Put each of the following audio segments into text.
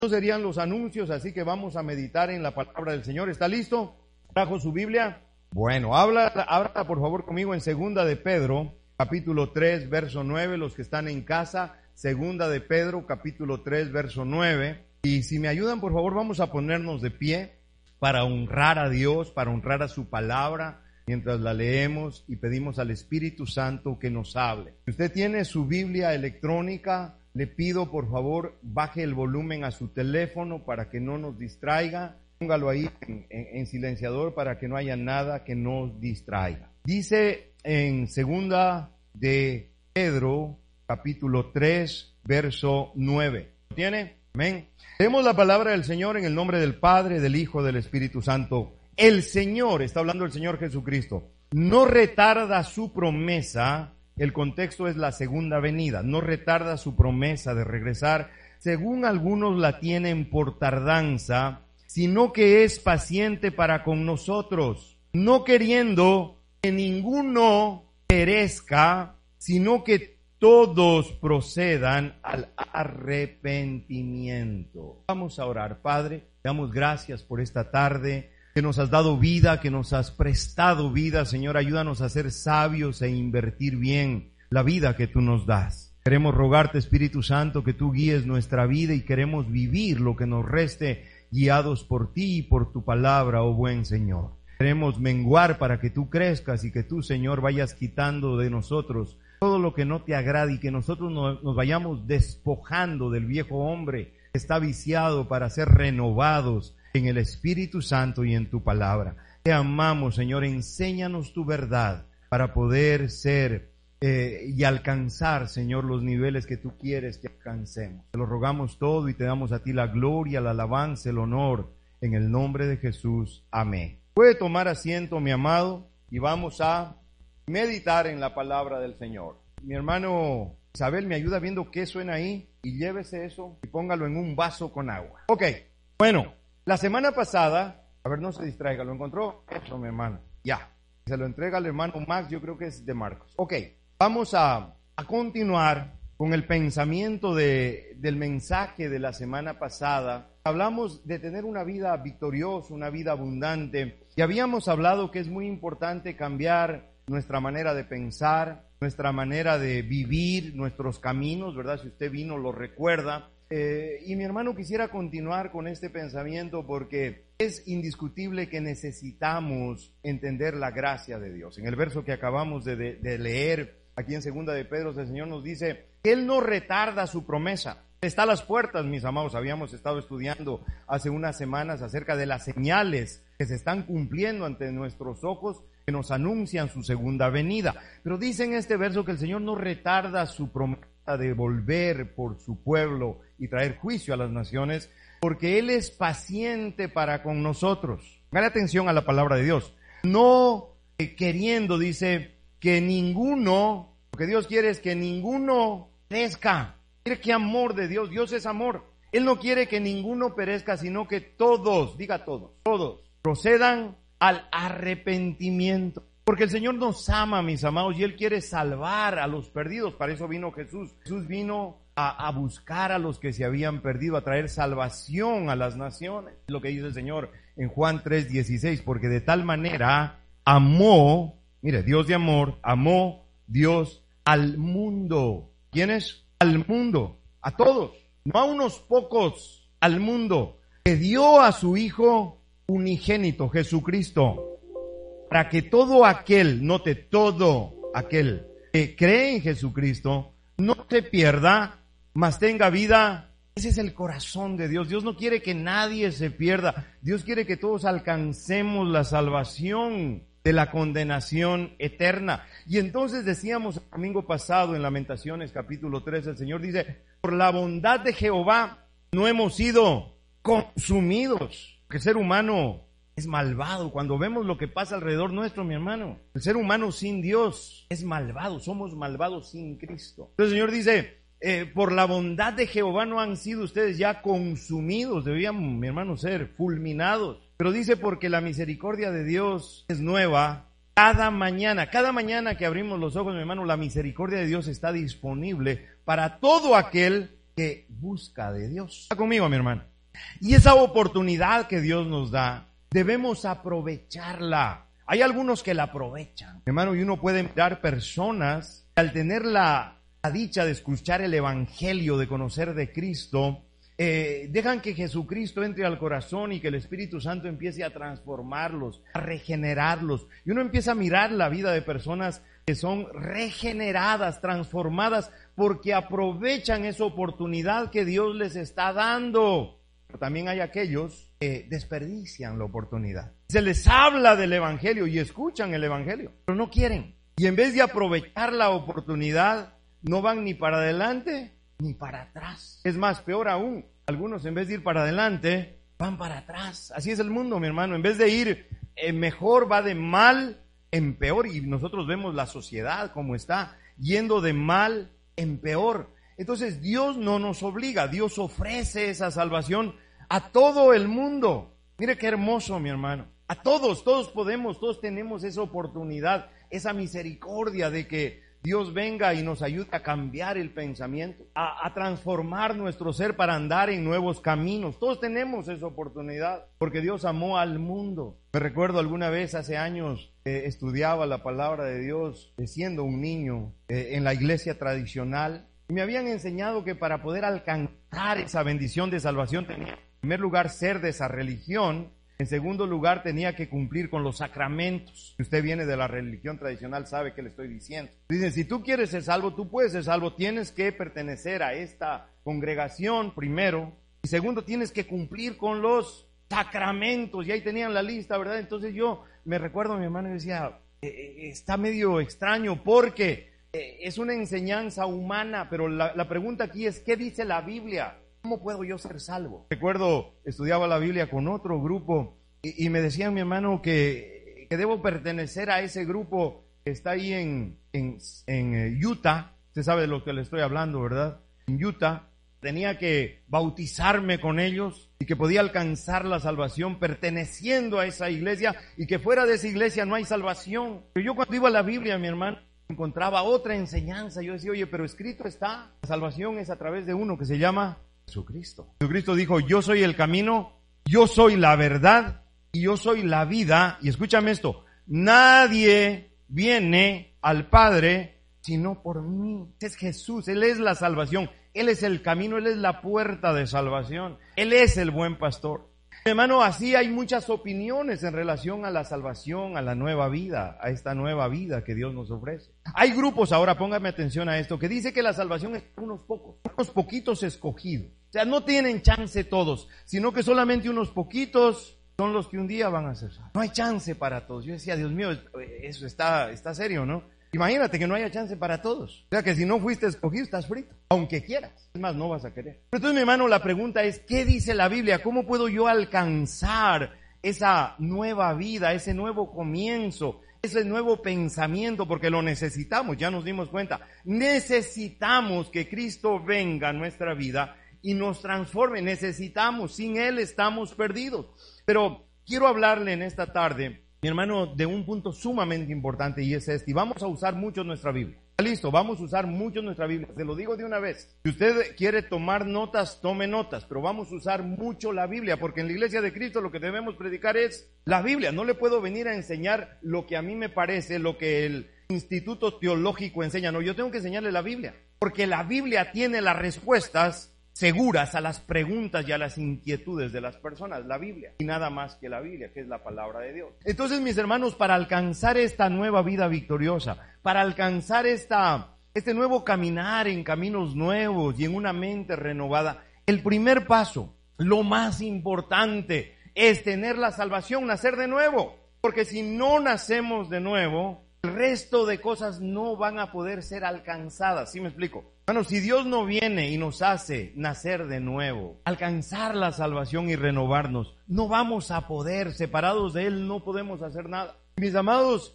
Estos serían los anuncios, así que vamos a meditar en la palabra del Señor. ¿Está listo? ¿Trajo su Biblia? Bueno, habla por favor conmigo en Segunda de Pedro, capítulo 3, verso 9, los que están en casa, Segunda de Pedro, capítulo 3, verso 9. Y si me ayudan, por favor, vamos a ponernos de pie para honrar a Dios, para honrar a su palabra, mientras la leemos y pedimos al Espíritu Santo que nos hable. Si usted tiene su Biblia electrónica, le pido por favor baje el volumen a su teléfono para que no nos distraiga. Póngalo ahí en silenciador para que no haya nada que nos distraiga. Dice en Segunda de Pedro, capítulo 3, verso 9. ¿Lo tiene? Amén. Leemos la palabra del Señor en el nombre del Padre, del Hijo, del Espíritu Santo. El Señor, está hablando el Señor Jesucristo, no retarda su promesa. El contexto es la segunda venida. No retarda su promesa de regresar, según algunos la tienen por tardanza, sino que es paciente para con nosotros, no queriendo que ninguno perezca, sino que todos procedan al arrepentimiento. Vamos a orar. Padre, damos gracias por esta tarde, que nos has dado vida, que nos has prestado vida. Señor, ayúdanos a ser sabios e invertir bien la vida que tú nos das. Queremos rogarte, Espíritu Santo, que tú guíes nuestra vida y queremos vivir lo que nos reste, guiados por ti y por tu palabra, oh buen Señor. Queremos menguar para que tú crezcas y que tú, Señor, vayas quitando de nosotros todo lo que no te agrade y que nosotros nos vayamos despojando del viejo hombre que está viciado para ser renovados en el Espíritu Santo y en tu palabra. Te amamos, Señor, enséñanos tu verdad para poder ser y alcanzar, Señor, los niveles que tú quieres que alcancemos. Te lo rogamos todo y te damos a ti la gloria, la alabanza, el honor, en el nombre de Jesús. Amén. Puede tomar asiento, mi amado, y vamos a meditar en la palabra del Señor. Mi hermano Isabel me ayuda viendo qué suena ahí y llévese eso y póngalo en un vaso con agua. Ok, bueno, la semana pasada, a ver, no se distraiga, ¿lo encontró? Eso, mi hermano, ya. Se lo entrega al hermano Max, yo creo que es de Marcos. Ok, vamos a continuar con el pensamiento del mensaje de la semana pasada. Hablamos de tener una vida victoriosa, una vida abundante, y habíamos hablado que es muy importante cambiar nuestra manera de pensar, nuestra manera de vivir, nuestros caminos, ¿verdad? Si usted vino, lo recuerda. Y mi hermano, quisiera continuar con este pensamiento porque es indiscutible que necesitamos entender la gracia de Dios. En el verso que acabamos de leer aquí en Segunda de Pedro, el Señor nos dice que Él no retarda su promesa. Está a las puertas, mis amados. Habíamos estado estudiando hace unas semanas acerca de las señales que se están cumpliendo ante nuestros ojos, que nos anuncian su segunda venida. Pero dice en este verso que el Señor no retarda su promesa de volver por su pueblo y traer juicio a las naciones, porque Él es paciente para con nosotros. Pongan atención a la palabra de Dios. No queriendo, dice, que ninguno, lo que Dios quiere es que ninguno perezca. Mire qué amor de Dios. Dios es amor. Él no quiere que ninguno perezca, sino que todos, diga todos, procedan al arrepentimiento. Porque el Señor nos ama, mis amados, y Él quiere salvar a los perdidos. Para eso vino Jesús. Jesús vino a buscar a los que se habían perdido, a traer salvación a las naciones. Es lo que dice el Señor en Juan 3:16, porque de tal manera amó, mire, Dios de amor, amó Dios al mundo. ¿Quiénes? Al mundo, a todos, no a unos pocos, al mundo, que dio a su Hijo unigénito, Jesucristo, para que todo aquel, note, todo aquel que cree en Jesucristo, no se pierda, mas tenga vida. Ese es el corazón de Dios. Dios no quiere que nadie se pierda. Dios quiere que todos alcancemos la salvación de la condenación eterna. Y entonces decíamos el domingo pasado en Lamentaciones capítulo 3, el Señor dice, por la bondad de Jehová no hemos sido consumidos. Porque el ser humano es malvado. Cuando vemos lo que pasa alrededor nuestro, mi hermano, el ser humano sin Dios es malvado. Somos malvados sin Cristo. Entonces el Señor dice, por la bondad de Jehová no han sido ustedes ya consumidos. Debían, mi hermano, ser fulminados. Pero dice, porque la misericordia de Dios es nueva cada mañana. Cada mañana que abrimos los ojos, mi hermano, la misericordia de Dios está disponible para todo aquel que busca de Dios. Está conmigo, mi hermano. Y esa oportunidad que Dios nos da, debemos aprovecharla. Hay algunos que la aprovechan, hermano, y uno puede mirar personas que al tener la dicha de escuchar el evangelio, de conocer de Cristo, dejan que Jesucristo entre al corazón y que el Espíritu Santo empiece a transformarlos, a regenerarlos. Y uno empieza a mirar la vida de personas que son regeneradas, transformadas, porque aprovechan esa oportunidad que Dios les está dando. Pero también hay aquellos que desperdician la oportunidad. Se les habla del evangelio y escuchan el evangelio, pero no quieren. Y en vez de aprovechar la oportunidad, no van ni para adelante ni para atrás. Es más, peor aún, algunos en vez de ir para adelante, van para atrás. Así es el mundo, mi hermano. En vez de ir mejor, va de mal en peor. Y nosotros vemos la sociedad como está, yendo de mal en peor. Entonces Dios no nos obliga, Dios ofrece esa salvación a todo el mundo. Mire qué hermoso, mi hermano. A todos podemos, todos tenemos esa oportunidad, esa misericordia de que Dios venga y nos ayude a cambiar el pensamiento, a transformar nuestro ser para andar en nuevos caminos. Todos tenemos esa oportunidad porque Dios amó al mundo. Me recuerdo alguna vez hace años estudiaba la palabra de Dios siendo un niño en la iglesia tradicional. Y me habían enseñado que para poder alcanzar esa bendición de salvación tenía, en primer lugar, ser de esa religión. En segundo lugar, tenía que cumplir con los sacramentos. Si usted viene de la religión tradicional, sabe qué le estoy diciendo. Dicen, si tú quieres ser salvo, tú puedes ser salvo. Tienes que pertenecer a esta congregación primero. Y segundo, tienes que cumplir con los sacramentos. Y ahí tenían la lista, ¿verdad? Entonces yo me recuerdo a mi hermano y decía, está medio extraño porque es una enseñanza humana, pero la pregunta aquí es, ¿qué dice la Biblia? ¿Cómo puedo yo ser salvo? Recuerdo, estudiaba la Biblia con otro grupo y me decía mi hermano que debo pertenecer a ese grupo que está ahí en Utah. Usted sabe de lo que le estoy hablando, ¿verdad? En Utah. Tenía que bautizarme con ellos y que podía alcanzar la salvación perteneciendo a esa iglesia y que fuera de esa iglesia no hay salvación. Pero yo cuando iba a la Biblia, mi hermano, encontraba otra enseñanza. Yo decía, oye, pero escrito está, la salvación es a través de uno que se llama Jesucristo. Jesucristo dijo, yo soy el camino, yo soy la verdad y yo soy la vida. Y escúchame esto, nadie viene al Padre sino por mí. Es Jesús, Él es la salvación, Él es el camino, Él es la puerta de salvación, Él es el buen pastor. Hermano, así hay muchas opiniones en relación a la salvación, a la nueva vida, a esta nueva vida que Dios nos ofrece. Hay grupos, ahora póngame atención a esto, que dice que la salvación es para unos pocos, unos poquitos escogidos. O sea, no tienen chance todos, sino que solamente unos poquitos son los que un día van a ser salvos. No hay chance para todos. Yo decía, Dios mío, eso está serio, ¿no? Imagínate que no haya chance para todos. O sea, que si no fuiste escogido, estás frito, aunque quieras. Es más, no vas a querer. Pero entonces, mi hermano, la pregunta es, ¿qué dice la Biblia? ¿Cómo puedo yo alcanzar esa nueva vida, ese nuevo comienzo, ese nuevo pensamiento? Porque lo necesitamos, ya nos dimos cuenta. Necesitamos que Cristo venga a nuestra vida y nos transforme. Necesitamos, sin Él estamos perdidos. Pero quiero hablarle en esta tarde, mi hermano, de un punto sumamente importante y es este. Y vamos a usar mucho nuestra Biblia. Listo, vamos a usar mucho nuestra Biblia. Se lo digo de una vez. Si usted quiere tomar notas, tome notas. Pero vamos a usar mucho la Biblia. Porque en la Iglesia de Cristo lo que debemos predicar es la Biblia. No le puedo venir a enseñar lo que a mí me parece, lo que el Instituto Teológico enseña. No, yo tengo que enseñarle la Biblia. Porque la Biblia tiene las respuestas seguras a las preguntas y a las inquietudes de las personas, la Biblia, y nada más que la Biblia, que es la palabra de Dios. Entonces, mis hermanos, para alcanzar esta nueva vida victoriosa, para alcanzar este nuevo caminar en caminos nuevos y en una mente renovada, el primer paso, lo más importante, es tener la salvación, nacer de nuevo, porque si no nacemos de nuevo, el resto de cosas no van a poder ser alcanzadas. ¿Sí me explico? Bueno, si Dios no viene y nos hace nacer de nuevo, alcanzar la salvación y renovarnos, no vamos a poder, separados de Él, no podemos hacer nada. Mis amados,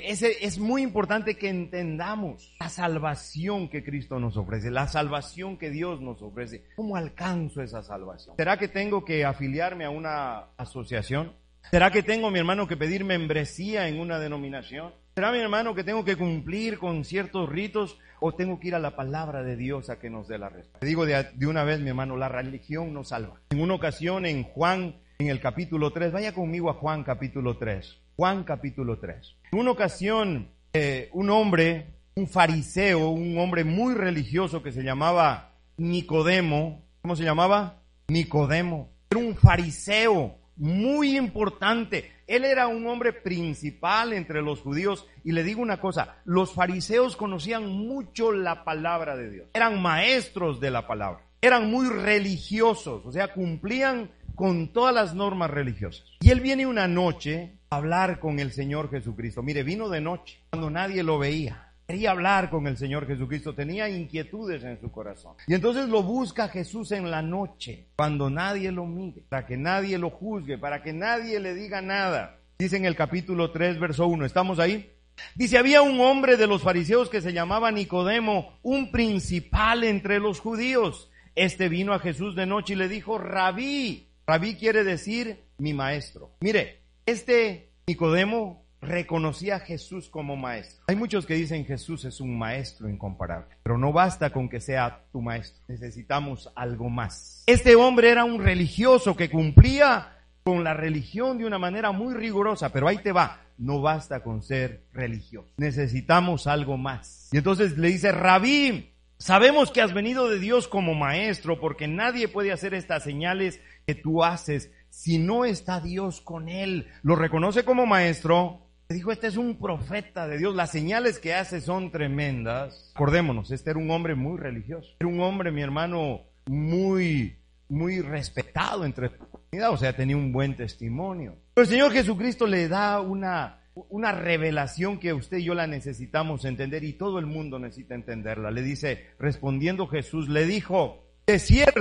es muy importante que entendamos la salvación que Cristo nos ofrece, la salvación que Dios nos ofrece. ¿Cómo alcanzo esa salvación? ¿Será que tengo que afiliarme a una asociación? ¿Será que tengo, mi hermano, que pedir membresía en una denominación? ¿Será, mi hermano, que tengo que cumplir con ciertos ritos o tengo que ir a la palabra de Dios a que nos dé la respuesta? Te digo de una vez, mi hermano, la religión no salva. En una ocasión en Juan, en el capítulo 3, vaya conmigo a Juan capítulo 3. Juan capítulo 3. En una ocasión, un hombre, un fariseo, un hombre muy religioso que se llamaba Nicodemo. ¿Cómo se llamaba? Nicodemo. Era un fariseo muy importante. Él era un hombre principal entre los judíos. Y le digo una cosa, los fariseos conocían mucho la palabra de Dios. Eran maestros de la palabra. Eran muy religiosos, o sea, cumplían con todas las normas religiosas. Y él viene una noche a hablar con el Señor Jesucristo. Mire, vino de noche, cuando nadie lo veía. Quería hablar con el Señor Jesucristo, tenía inquietudes en su corazón. Y entonces lo busca Jesús en la noche, cuando nadie lo mire, para que nadie lo juzgue, para que nadie le diga nada. Dice en el capítulo 3, verso 1, ¿estamos ahí? Dice, había un hombre de los fariseos que se llamaba Nicodemo, un principal entre los judíos. Este vino a Jesús de noche y le dijo, Rabí. Rabí quiere decir mi maestro. Mire, este Nicodemo reconocía a Jesús como maestro. Hay muchos que dicen Jesús es un maestro incomparable, pero no basta con que sea tu maestro. Necesitamos algo más. Este hombre era un religioso que cumplía con la religión de una manera muy rigurosa, pero ahí te va. No basta con ser religioso. Necesitamos algo más. Y entonces le dice, Rabí, sabemos que has venido de Dios como maestro, porque nadie puede hacer estas señales que tú haces si no está Dios con él. Lo reconoce como maestro. Le dijo, este es un profeta de Dios. Las señales que hace son tremendas. Acordémonos, este era un hombre muy religioso. Era un hombre, mi hermano, muy respetado entre la comunidad. O sea, tenía un buen testimonio. Pero el Señor Jesucristo le da una revelación que usted y yo la necesitamos entender y todo el mundo necesita entenderla. Le dice, respondiendo Jesús, le dijo, de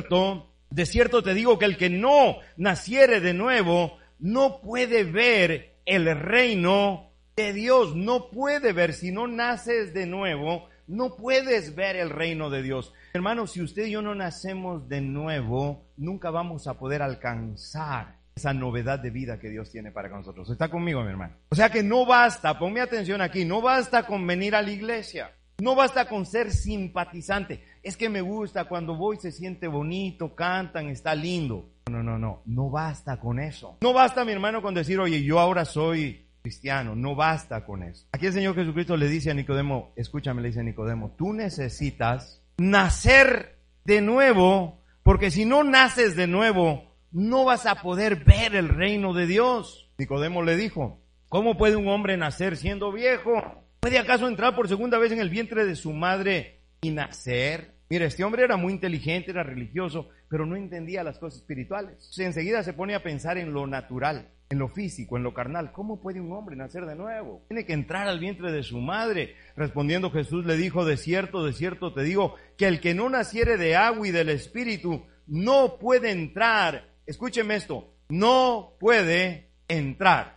cierto te digo que el que no naciere de nuevo no puede ver el reino de Dios. No puede ver, si no naces de nuevo, no puedes ver el reino de Dios. Hermanos, si usted y yo no nacemos de nuevo, nunca vamos a poder alcanzar esa novedad de vida que Dios tiene para nosotros. ¿Está conmigo, mi hermano? O sea que no basta, ponme atención aquí, no basta con venir a la iglesia. No basta con ser simpatizante. Es que me gusta, cuando voy se siente bonito, cantan, está lindo. No basta con eso. No basta, mi hermano, con decir, oye, yo ahora soy cristiano. No basta con eso. Aquí el Señor Jesucristo le dice a Nicodemo, escúchame, le dice a Nicodemo, tú necesitas nacer de nuevo, porque si no naces de nuevo, no vas a poder ver el reino de Dios. Nicodemo le dijo, ¿cómo puede un hombre nacer siendo viejo? ¿Puede acaso entrar por segunda vez en el vientre de su madre y nacer? Mira, este hombre era muy inteligente, era religioso, pero no entendía las cosas espirituales. Enseguida se pone a pensar en lo natural, en lo físico, en lo carnal. ¿Cómo puede un hombre nacer de nuevo? Tiene que entrar al vientre de su madre. Respondiendo Jesús le dijo, de cierto te digo, que el que no naciere de agua y del Espíritu no puede entrar. Escúcheme esto, no puede entrar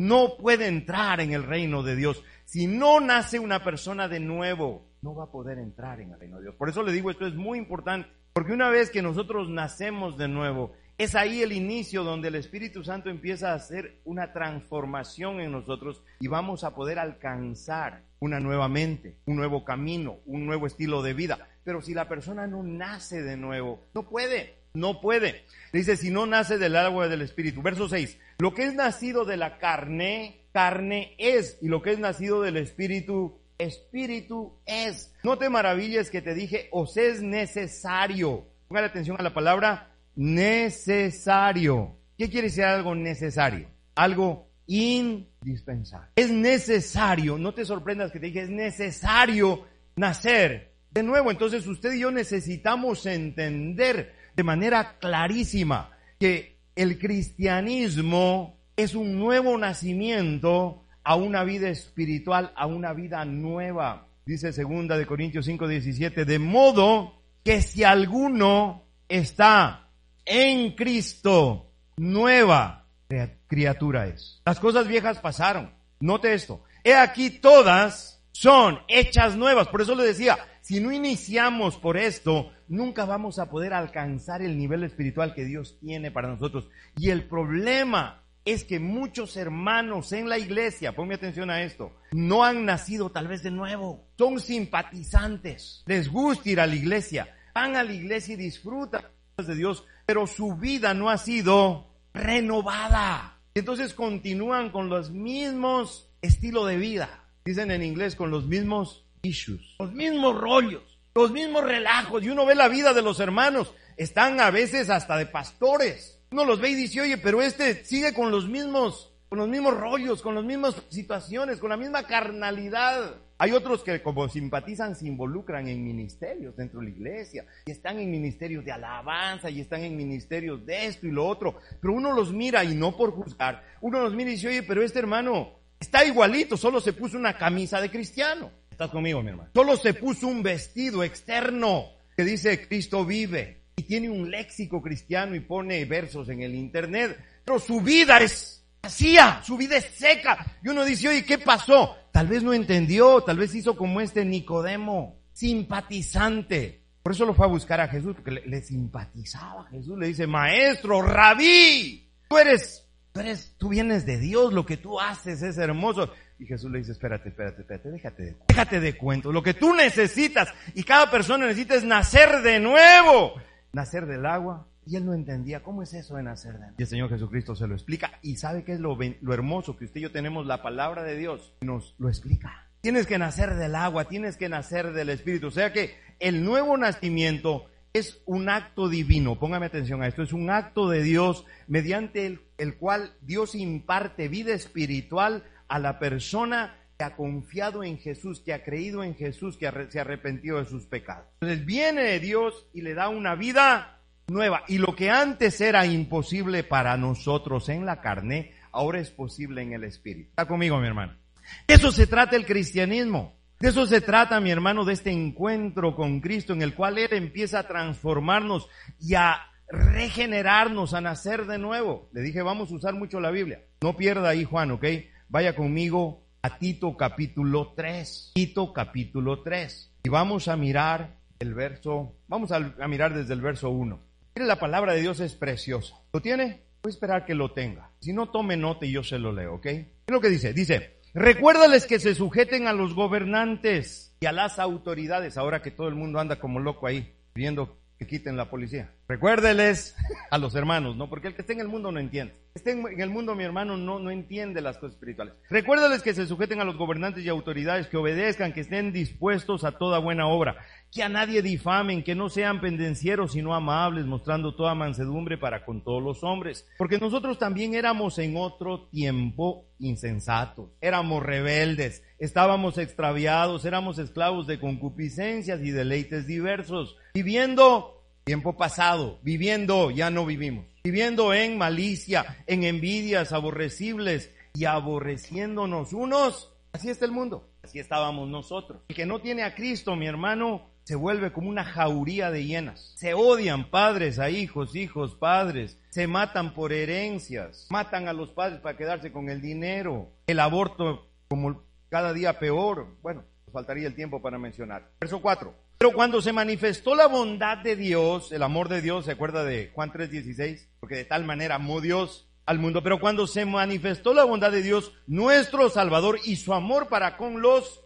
en el reino de Dios. Si no nace una persona de nuevo, no va a poder entrar en el reino de Dios. Por eso le digo, esto es muy importante, porque una vez que nosotros nacemos de nuevo, es ahí el inicio donde el Espíritu Santo empieza a hacer una transformación en nosotros y vamos a poder alcanzar una nueva mente, un nuevo camino, un nuevo estilo de vida. Pero si la persona no nace de nuevo, no puede. Dice, si no nace del agua del Espíritu. Verso 6, lo que es nacido de la carne, carne es, y lo que es nacido del Espíritu, Espíritu es. No te maravilles que te dije, os es necesario. Pongan atención a la palabra necesario. ¿Qué quiere decir algo necesario? Algo indispensable. Es necesario, no te sorprendas que te dije, es necesario nacer de nuevo. Entonces usted y yo necesitamos entender de manera clarísima que el cristianismo es un nuevo nacimiento a una vida espiritual, a una vida nueva. Dice 2 Corintios 5:17, de modo que si alguno está en Cristo, nueva criatura es. Las cosas viejas pasaron. Note esto. He aquí todas son hechas nuevas. Por eso le decía, si no iniciamos por esto, nunca vamos a poder alcanzar el nivel espiritual que Dios tiene para nosotros. Y el problema es que muchos hermanos en la iglesia, ponme atención a esto, no han nacido tal vez de nuevo. Son simpatizantes, les gusta ir a la iglesia, van a la iglesia y disfrutan de Dios, pero su vida no ha sido renovada. Entonces continúan con los mismos estilos de vida. Dicen en inglés, con los mismos issues, los mismos rollos, los mismos relajos. Y uno ve la vida de los hermanos, están a veces hasta de pastores. Uno los ve y dice, oye, pero sigue con los mismos rollos, con las mismas situaciones, con la misma carnalidad. Hay otros que como simpatizan se involucran en ministerios dentro de la iglesia, y están en ministerios de alabanza, y están en ministerios de esto y lo otro. Pero uno los mira, y no por juzgar, uno los mira y dice, oye, pero este hermano está igualito, solo se puso una camisa de cristiano. ¿Estás conmigo, mi hermano? Solo se puso un vestido externo que dice Cristo vive, y tiene un léxico cristiano y pone versos en el internet, pero su vida es vacía, su vida es seca. Y uno dice, oye, ¿qué pasó? Tal vez no entendió, tal vez hizo como Nicodemo, simpatizante. Por eso lo fue a buscar a Jesús, porque le simpatizaba a Jesús. Le dice, maestro, rabí, tú vienes de Dios, lo que tú haces es hermoso. Y Jesús le dice, espérate, déjate de cuento. Lo que tú necesitas, y cada persona necesita, es nacer de nuevo. Nacer del agua. Y él no entendía, ¿cómo es eso de nacer de nuevo? Y el Señor Jesucristo se lo explica. Y ¿sabe qué es lo hermoso? Que usted y yo tenemos la palabra de Dios. Nos lo explica. Tienes que nacer del agua, tienes que nacer del Espíritu. O sea que el nuevo nacimiento es un acto divino. Póngame atención a esto. Es un acto de Dios mediante el cual Dios imparte vida espiritual a la persona que ha confiado en Jesús, que ha creído en Jesús, que se ha arrepentido de sus pecados. Entonces viene de Dios y le da una vida nueva. Y lo que antes era imposible para nosotros en la carne, ahora es posible en el Espíritu. ¿Está conmigo, mi hermano? De eso se trata el cristianismo. De eso se trata, mi hermano, de este encuentro con Cristo en el cual Él empieza a transformarnos y a regenerarnos, a nacer de nuevo. Le dije, vamos a usar mucho la Biblia. No pierda ahí, Juan, ¿ok? Vaya conmigo a Tito capítulo 3. Tito capítulo 3. Y vamos a mirar vamos a mirar desde el verso 1. Mire, la palabra de Dios es preciosa. ¿Lo tiene? Voy a esperar que lo tenga. Si no, tome nota y yo se lo leo, ¿ok? ¿Qué es lo que dice? Dice, recuérdales que se sujeten a los gobernantes y a las autoridades, ahora que todo el mundo anda como loco ahí, pidiendo que quiten la policía. Recuérdeles a los hermanos, ¿no? Porque el que esté en el mundo no entiende. El que esté en el mundo, mi hermano, no entiende las cosas espirituales. Recuérdales que se sujeten a los gobernantes y autoridades, que obedezcan, que estén dispuestos a toda buena obra, que a nadie difamen, que no sean pendencieros, sino amables, mostrando toda mansedumbre para con todos los hombres. Porque nosotros también éramos en otro tiempo insensatos, éramos rebeldes, estábamos extraviados, éramos esclavos de concupiscencias y deleites diversos, viviendo tiempo pasado, ya no vivimos, viviendo en malicia, en envidias aborrecibles y aborreciéndonos unos. Así está el mundo, así estábamos nosotros. El que no tiene a Cristo, mi hermano, se vuelve como una jauría de hienas. Se odian padres a hijos, hijos, padres. Se matan por herencias. Matan a los padres para quedarse con el dinero. El aborto como cada día peor. Bueno, nos faltaría el tiempo para mencionar. Verso 4. Pero cuando se manifestó la bondad de Dios, el amor de Dios, ¿se acuerda de Juan 3:16? Porque de tal manera amó Dios al mundo. Pero cuando se manifestó la bondad de Dios, nuestro Salvador, y su amor para con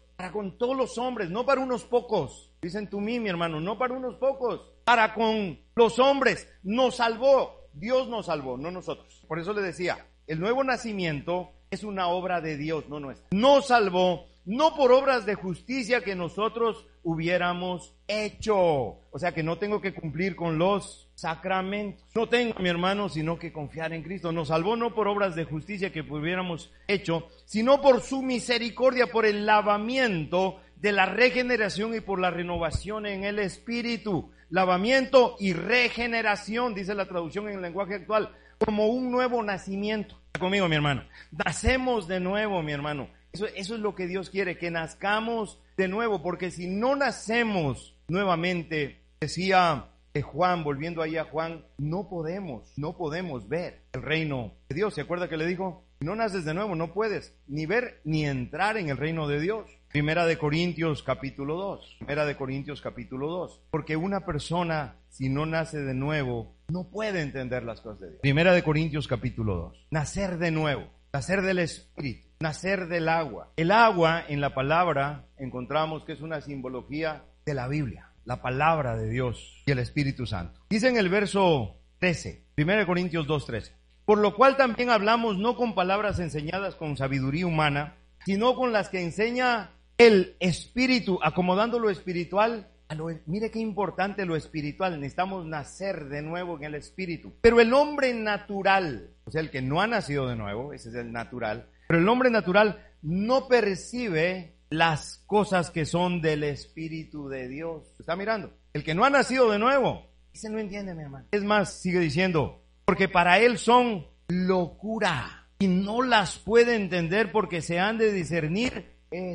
todos los hombres, no para unos pocos. Dicen tú mí, mi hermano, no para unos pocos, para con los hombres. Nos salvó, Dios nos salvó, no nosotros. Por eso le decía, el nuevo nacimiento es una obra de Dios, no nuestra. Nos salvó, no por obras de justicia que nosotros hubiéramos hecho. O sea que no tengo que cumplir con los sacramentos. No tengo, mi hermano, sino que confiar en Cristo. Nos salvó no por obras de justicia que hubiéramos hecho, sino por su misericordia, por el lavamiento de la regeneración y por la renovación en el Espíritu. Lavamiento y regeneración, dice la traducción en el lenguaje actual, como un nuevo nacimiento. ¿Está conmigo, mi hermano? Nacemos de nuevo, mi hermano. Eso es lo que Dios quiere, que nazcamos de nuevo, porque si no nacemos nuevamente, decía Juan, volviendo ahí a Juan, no podemos ver el reino de Dios. ¿Se acuerda que le dijo? Si no naces de nuevo, no puedes ni ver ni entrar en el reino de Dios. Primera de Corintios capítulo 2. Porque una persona, si no nace de nuevo, no puede entender las cosas de Dios. Primera de Corintios capítulo 2. Nacer de nuevo, nacer del Espíritu, nacer del agua. El agua en la palabra encontramos que es una simbología de la Biblia, la palabra de Dios y el Espíritu Santo. Dice en el verso 13, 1 Corintios 2:13, por lo cual también hablamos no con palabras enseñadas con sabiduría humana, sino con las que enseña el Espíritu, acomodando lo espiritual a mire qué importante lo espiritual. Necesitamos nacer de nuevo en el Espíritu. Pero el hombre natural, o sea, el que no ha nacido de nuevo, ese es el natural, pero el hombre natural no percibe las cosas que son del Espíritu de Dios. ¿Está mirando? El que no ha nacido de nuevo, ese no entiende, mi hermano. Es más, sigue diciendo, porque para él son locura y no las puede entender porque se han de discernir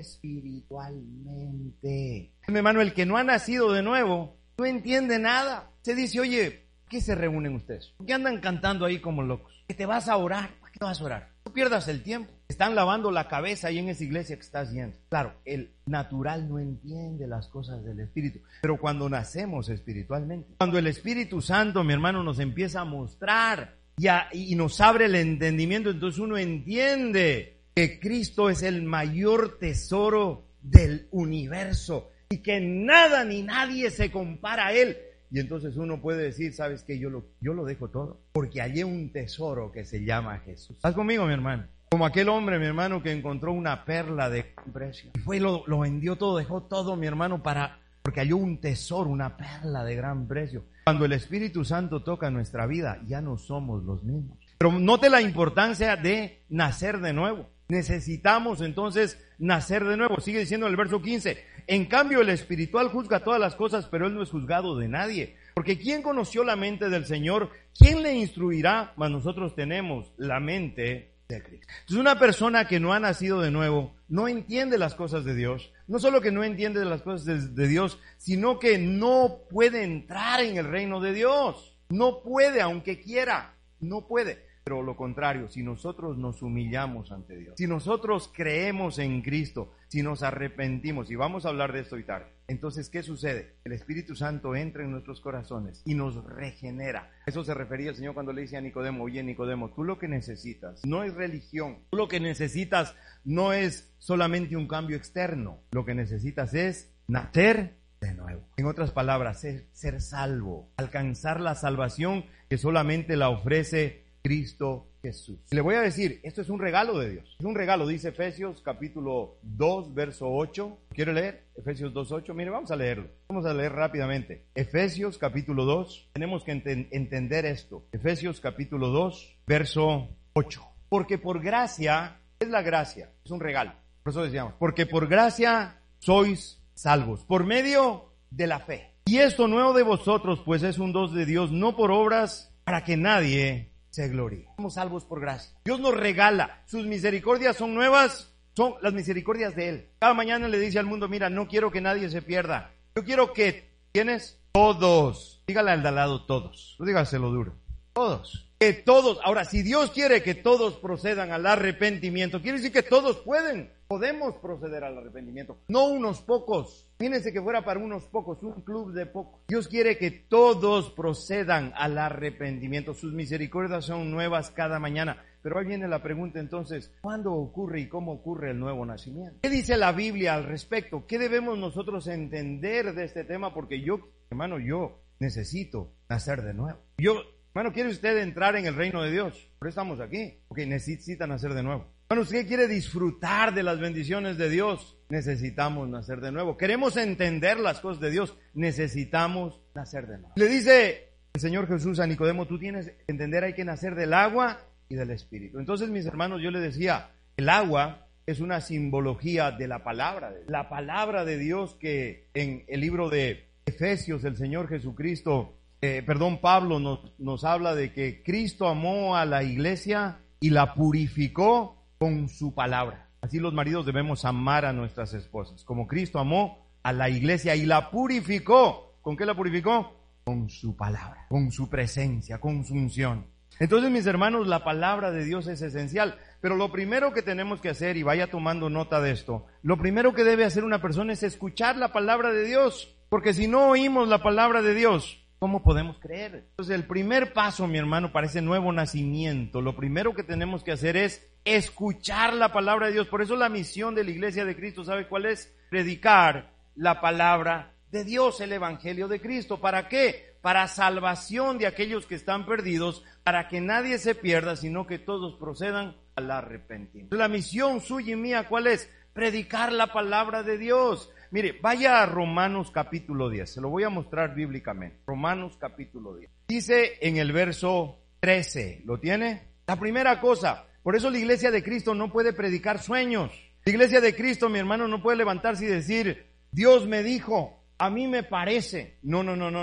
espiritualmente. Mi hermano, el que no ha nacido de nuevo no entiende nada. Se dice, oye, ¿qué se reúnen ustedes? ¿Por qué andan cantando ahí como locos? ¿Que te vas a orar? ¿Para qué te vas a orar? No pierdas el tiempo. Están lavando la cabeza ahí en esa iglesia que estás yendo. Claro, el natural no entiende las cosas del Espíritu, pero cuando nacemos espiritualmente, cuando el Espíritu Santo, mi hermano, nos empieza a mostrar y nos abre el entendimiento, entonces uno entiende que Cristo es el mayor tesoro del universo y que nada ni nadie se compara a Él. Y entonces uno puede decir, ¿sabes qué? Yo lo dejo todo porque hallé un tesoro que se llama Jesús. ¿Estás conmigo, mi hermano? Como aquel hombre, mi hermano, que encontró una perla de gran precio. Y fue, lo vendió todo, dejó todo, mi hermano, porque halló un tesoro, una perla de gran precio. Cuando el Espíritu Santo toca nuestra vida, ya no somos los mismos. Pero note la importancia de nacer de nuevo. Necesitamos entonces nacer de nuevo. Sigue diciendo en el verso 15, en cambio el espiritual juzga todas las cosas, pero él no es juzgado de nadie. Porque ¿quién conoció la mente del Señor? ¿Quién le instruirá? Mas nosotros tenemos la mente de Cristo. Entonces una persona que no ha nacido de nuevo no entiende las cosas de Dios. No solo que no entiende las cosas de Dios, sino que no puede entrar en el reino de Dios. No puede, aunque quiera, no puede. Pero lo contrario, si nosotros nos humillamos ante Dios, si nosotros creemos en Cristo, si nos arrepentimos, y vamos a hablar de esto hoy tarde, entonces ¿qué sucede? El Espíritu Santo entra en nuestros corazones y nos regenera. Eso se refería el Señor cuando le dice a Nicodemo, oye Nicodemo, tú lo que necesitas no es religión, tú lo que necesitas no es solamente un cambio externo, lo que necesitas es nacer de nuevo. En otras palabras, ser salvo, alcanzar la salvación que solamente la ofrece Cristo Jesús. Le voy a decir, esto es un regalo de Dios. Es un regalo, dice Efesios capítulo 2, verso 8. ¿Quiere leer? Efesios 2, 8. Mire, vamos a leerlo. Vamos a leer rápidamente. Efesios capítulo 2. Tenemos que entender esto. Efesios capítulo 2, verso 8. Porque por gracia, ¿qué es la gracia? Es un regalo. Por eso decíamos, porque por gracia sois salvos, por medio de la fe. Y esto nuevo de vosotros, pues es un don de Dios, no por obras, para que nadie se gloríe. Somos salvos por gracia. Dios nos regala. Sus misericordias son nuevas, son las misericordias de Él. Cada mañana le dice al mundo, mira, no quiero que nadie se pierda. Yo quiero que, ¿tienes? Todos. Dígale al de al lado, todos. No dígaselo duro. Todos. Que todos. Ahora, si Dios quiere que todos procedan al arrepentimiento, quiere decir que todos pueden. Podemos proceder al arrepentimiento. No unos pocos. Fíjense que fuera para unos pocos, un club de pocos. Dios quiere que todos procedan al arrepentimiento. Sus misericordias son nuevas cada mañana. Pero ahí viene la pregunta entonces, ¿cuándo ocurre y cómo ocurre el nuevo nacimiento? ¿Qué dice la Biblia al respecto? ¿Qué debemos nosotros entender de este tema? Porque yo necesito nacer de nuevo. Hermano, ¿quiere usted entrar en el reino de Dios? Por eso estamos aquí, porque necesita nacer de nuevo. Hermano, ¿usted quiere disfrutar de las bendiciones de Dios? Necesitamos nacer de nuevo. ¿Queremos entender las cosas de Dios? Necesitamos nacer de nuevo. Le dice el Señor Jesús a Nicodemo, tú tienes que entender, hay que nacer del agua y del Espíritu. Entonces, mis hermanos, yo les decía, el agua es una simbología de la palabra de Dios. La palabra de Dios que en el libro de Efesios, el Señor Jesucristo, Pablo nos habla de que Cristo amó a la iglesia y la purificó con su palabra. Así los maridos debemos amar a nuestras esposas, como Cristo amó a la iglesia y la purificó. ¿Con qué la purificó? Con su palabra, con su presencia, con su unción. Entonces, mis hermanos, la palabra de Dios es esencial, pero lo primero que tenemos que hacer, y vaya tomando nota de esto, lo primero que debe hacer una persona es escuchar la palabra de Dios, porque si no oímos la palabra de Dios, ¿cómo podemos creer? Entonces, el primer paso, mi hermano, para ese nuevo nacimiento, lo primero que tenemos que hacer es escuchar la palabra de Dios. Por eso la misión de la Iglesia de Cristo, ¿sabe cuál es? Predicar la palabra de Dios, el Evangelio de Cristo. ¿Para qué? Para salvación de aquellos que están perdidos, para que nadie se pierda, sino que todos procedan al arrepentimiento. La misión suya y mía, ¿cuál es? Predicar la palabra de Dios. Mire, vaya a Romanos capítulo 10, se lo voy a mostrar bíblicamente. Romanos capítulo 10. Dice en el verso 13, ¿lo tiene? La primera cosa, por eso la Iglesia de Cristo no puede predicar sueños. La Iglesia de Cristo, mi hermano, no puede levantarse y decir, Dios me dijo, a mí me parece. No.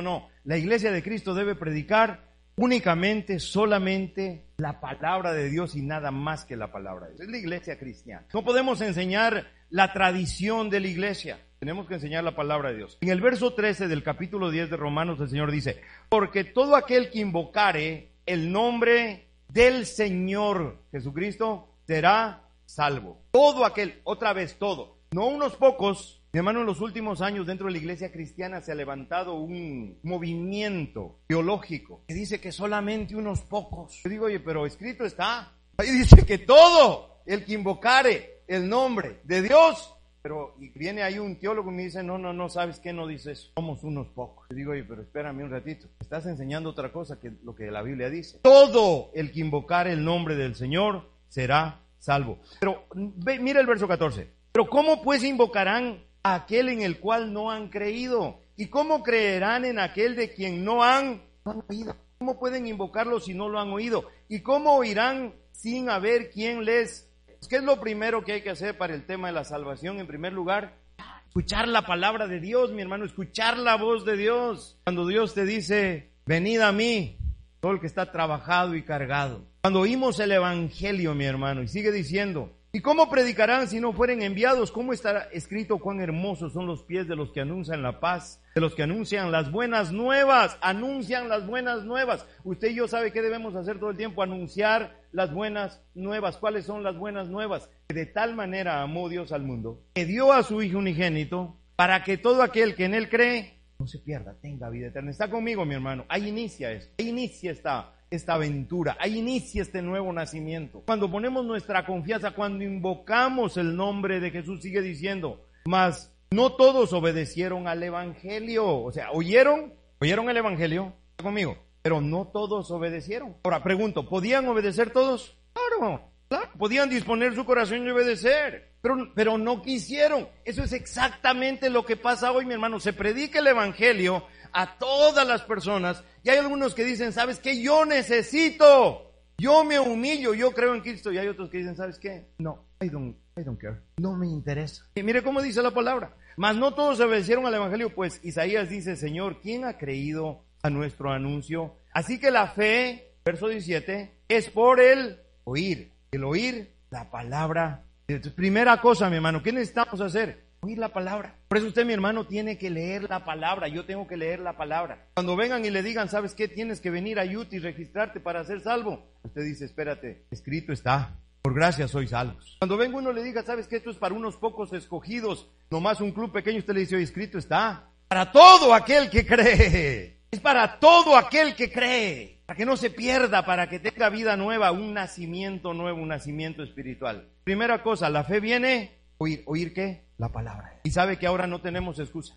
La Iglesia de Cristo debe predicar únicamente, solamente la palabra de Dios y nada más que la palabra de Dios. Es la Iglesia cristiana. No podemos enseñar la tradición de la Iglesia. Tenemos que enseñar la palabra de Dios. En el verso 13 del capítulo 10 de Romanos, el Señor dice, porque todo aquel que invocare el nombre del Señor Jesucristo será salvo. Todo aquel, otra vez todo, no unos pocos. Mi hermano, en los últimos años dentro de la iglesia cristiana se ha levantado un movimiento teológico que dice que solamente unos pocos. Yo digo, oye, pero escrito está. Ahí dice que todo el que invocare el nombre de Dios. Pero y viene ahí un teólogo y me dice, no, ¿sabes qué? No dice eso. Somos unos pocos. Yo digo, oye, pero espérame un ratito. Estás enseñando otra cosa que lo que la Biblia dice. Todo el que invocare el nombre del Señor será salvo. Pero mira el verso 14. Pero ¿cómo pues invocarán a aquel en el cual no han creído? ¿Y cómo creerán en aquel de quien no han oído? ¿Cómo pueden invocarlo si no lo han oído? ¿Y cómo oirán sin haber quien les... ¿Qué es lo primero que hay que hacer para el tema de la salvación? En primer lugar, escuchar la palabra de Dios, mi hermano, escuchar la voz de Dios. Cuando Dios te dice, venid a mí, todo el que está trabajado y cargado. Cuando oímos el Evangelio, mi hermano, y sigue diciendo, ¿y cómo predicarán si no fueren enviados? ¿Cómo estará escrito cuán hermosos son los pies de los que anuncian la paz, de los que anuncian las buenas nuevas? Anuncian las buenas nuevas. Usted y yo sabe qué debemos hacer todo el tiempo, anunciar las buenas nuevas. ¿Cuáles son las buenas nuevas? Que de tal manera amó Dios al mundo, que dio a su Hijo unigénito, para que todo aquel que en Él cree, no se pierda, tenga vida eterna. Está conmigo, mi hermano. Ahí inicia esto, ahí inicia esta aventura, ahí inicia este nuevo nacimiento. Cuando ponemos nuestra confianza, cuando invocamos el nombre de Jesús, sigue diciendo, mas no todos obedecieron al Evangelio. O sea, ¿oyeron el Evangelio? ¿Está conmigo? Pero no todos obedecieron. Ahora, pregunto, ¿podían obedecer todos? Claro. Podían disponer su corazón y obedecer, pero no quisieron. Eso es exactamente lo que pasa hoy, mi hermano. Se predica el Evangelio a todas las personas y hay algunos que dicen, ¿sabes qué? Yo necesito, yo me humillo, yo creo en Cristo, y hay otros que dicen, ¿sabes qué? No, I don't care, no me interesa. Y mire cómo dice la palabra, mas no todos obedecieron al Evangelio, pues Isaías dice, Señor, ¿quién ha creído a nuestro anuncio? Así que la fe, verso 17, es por el oír la palabra. Entonces, primera cosa, mi hermano, ¿qué necesitamos hacer? Oír la palabra. Por eso usted, mi hermano, tiene que leer la palabra. Yo tengo que leer la palabra. Cuando vengan y le digan, ¿sabes qué? Tienes que venir a UTI y registrarte para ser salvo. Usted dice, espérate, escrito está, por gracia sois salvos. Cuando venga uno le diga, ¿sabes qué? Esto es para unos pocos escogidos, nomás un club pequeño, usted le dice, oye, escrito está, para todo aquel que cree. Es para todo aquel que cree, para que no se pierda, para que tenga vida nueva, un nacimiento nuevo, un nacimiento espiritual. Primera cosa, la fe viene, ¿oír qué? La palabra. Y sabe que ahora no tenemos excusa,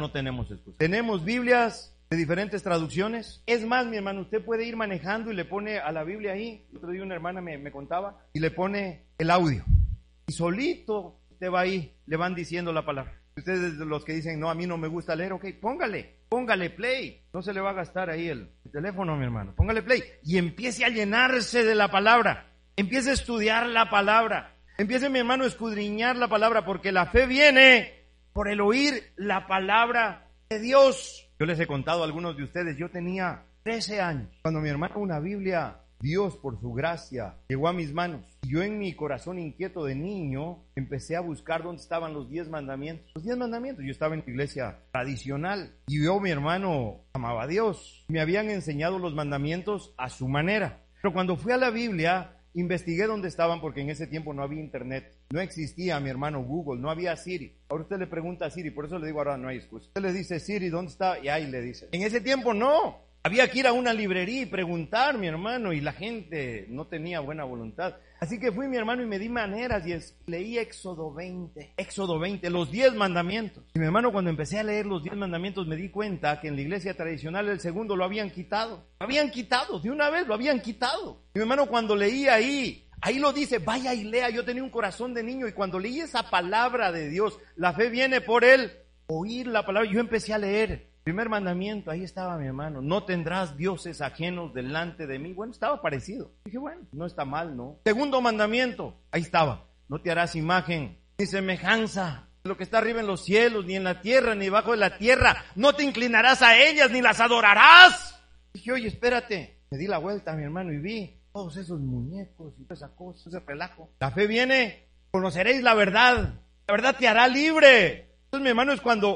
Tenemos Biblias de diferentes traducciones. Es más, mi hermano, usted puede ir manejando y le pone a la Biblia ahí. El otro día una hermana me contaba, y le pone el audio. Y solito usted va ahí, le van diciendo la palabra. Ustedes los que dicen, no, a mí no me gusta leer, ok, póngale play. No se le va a gastar ahí el teléfono, mi hermano. Póngale play y empiece a llenarse de la palabra. Empiece a estudiar la palabra. Empiece, mi hermano, a escudriñar la palabra, porque la fe viene por el oír la palabra de Dios. Yo les he contado a algunos de ustedes, yo tenía 13 años cuando mi hermano una Biblia, Dios por su gracia, llegó a mis manos. Y yo en mi corazón inquieto de niño empecé a buscar dónde estaban los 10 mandamientos. Los 10 mandamientos. Yo estaba en la iglesia tradicional y yo, mi hermano, amaba a Dios. Me habían enseñado los mandamientos a su manera. Pero cuando fui a la Biblia, investigué dónde estaban porque en ese tiempo no había internet, no existía, mi hermano, Google, no había Siri. Ahora usted le pregunta a Siri, por eso le digo ahora no hay excusa. Usted le dice, Siri, ¿dónde está? Y ahí le dice. En ese tiempo no. Había que ir a una librería y preguntar, mi hermano, y la gente no tenía buena voluntad. Así que fui, mi hermano, y me di maneras y leí Éxodo 20, los 10 mandamientos. Y mi hermano, cuando empecé a leer los 10 mandamientos, me di cuenta que en la iglesia tradicional el segundo lo habían quitado. Lo habían quitado, de una vez lo habían quitado. Y mi hermano, cuando leí ahí lo dice, vaya y lea. Yo tenía un corazón de niño y cuando leí esa palabra de Dios, la fe viene por el oír la palabra. Yo empecé a leer. Primer mandamiento, ahí estaba, mi hermano, no tendrás dioses ajenos delante de mí. Bueno, estaba parecido. Dije, bueno, no está mal, ¿no? Segundo mandamiento, ahí estaba, no te harás imagen ni semejanza de lo que está arriba en los cielos, ni en la tierra, ni debajo de la tierra. No te inclinarás a ellas, ni las adorarás. Dije, oye, espérate. Me di la vuelta, mi hermano, y vi todos esos muñecos y toda esa cosa, ese relajo. La fe viene, conoceréis la verdad te hará libre. Entonces, mi hermano, es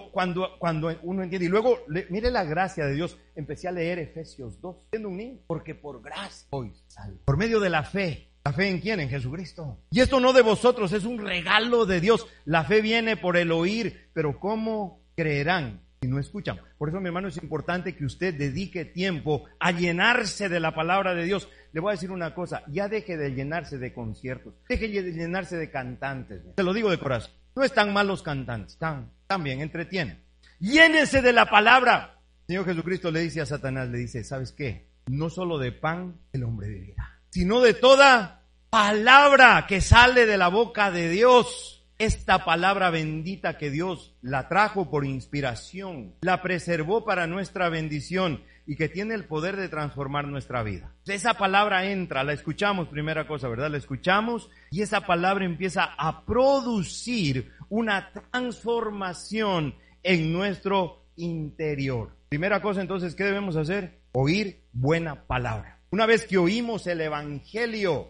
cuando uno entiende. Y luego, mire la gracia de Dios. Empecé a leer Efesios 2, siendo un niño. Porque por gracia hoy salvo. Por medio de la fe. ¿La fe en quién? En Jesucristo. Y esto no de vosotros, es un regalo de Dios. La fe viene por el oír. Pero ¿cómo creerán si no escuchan? Por eso, mi hermano, es importante que usted dedique tiempo a llenarse de la palabra de Dios. Le voy a decir una cosa. Ya deje de llenarse de conciertos. Deje de llenarse de cantantes. Te lo digo de corazón. No están mal los cantantes, están bien, entretienen. Llénense de la palabra. El Señor Jesucristo le dice a Satanás, le dice, ¿sabes qué? No solo de pan el hombre vivirá, sino de toda palabra que sale de la boca de Dios. Esta palabra bendita que Dios la trajo por inspiración, la preservó para nuestra bendición y que tiene el poder de transformar nuestra vida. Esa palabra entra, la escuchamos, primera cosa, ¿verdad? La escuchamos y esa palabra empieza a producir una transformación en nuestro interior. Primera cosa, entonces, ¿qué debemos hacer? Oír buena palabra. Una vez que oímos el evangelio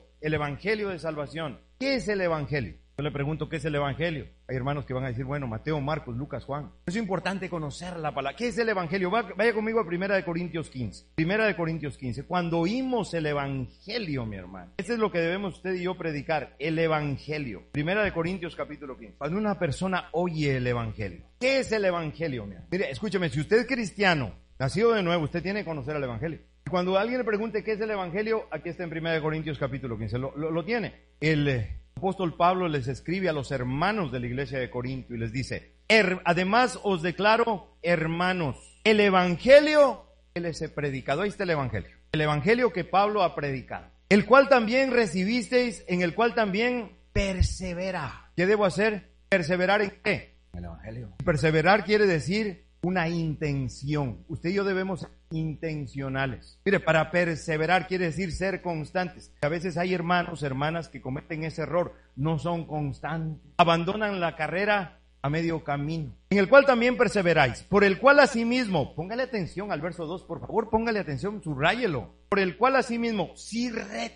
de salvación, ¿qué es el evangelio? Yo le pregunto, ¿qué es el evangelio? Hay hermanos que van a decir, bueno, Mateo, Marcos, Lucas, Juan. Es importante conocer la palabra. ¿Qué es el evangelio? Vaya conmigo a 1 Corintios 15. 1 Corintios 15. Cuando oímos el evangelio, mi hermano, eso es lo que debemos usted y yo predicar, el evangelio. 1 Corintios capítulo 15. Cuando una persona oye el evangelio. ¿Qué es el evangelio, mi hermano? Mire, escúcheme, si usted es cristiano, nacido de nuevo, usted tiene que conocer el evangelio. Cuando alguien le pregunte qué es el evangelio, aquí está en 1 Corintios capítulo 15. Lo tiene. El apóstol Pablo les escribe a los hermanos de la iglesia de Corinto y les dice, además os declaro, hermanos, el evangelio que les he predicado. Ahí está el evangelio que Pablo ha predicado, el cual también recibisteis, en el cual también persevera. ¿Qué debo hacer? ¿Perseverar en qué? En el evangelio. Perseverar quiere decir una intención. Usted y yo debemos ser intencionales. Mire, para perseverar quiere decir ser constantes. A veces hay hermanos, hermanas que cometen ese error, no son constantes, abandonan la carrera a medio camino, en el cual también perseveráis, por el cual asimismo, póngale atención al verso 2, por favor, póngale atención, subráyelo, por el cual asimismo, si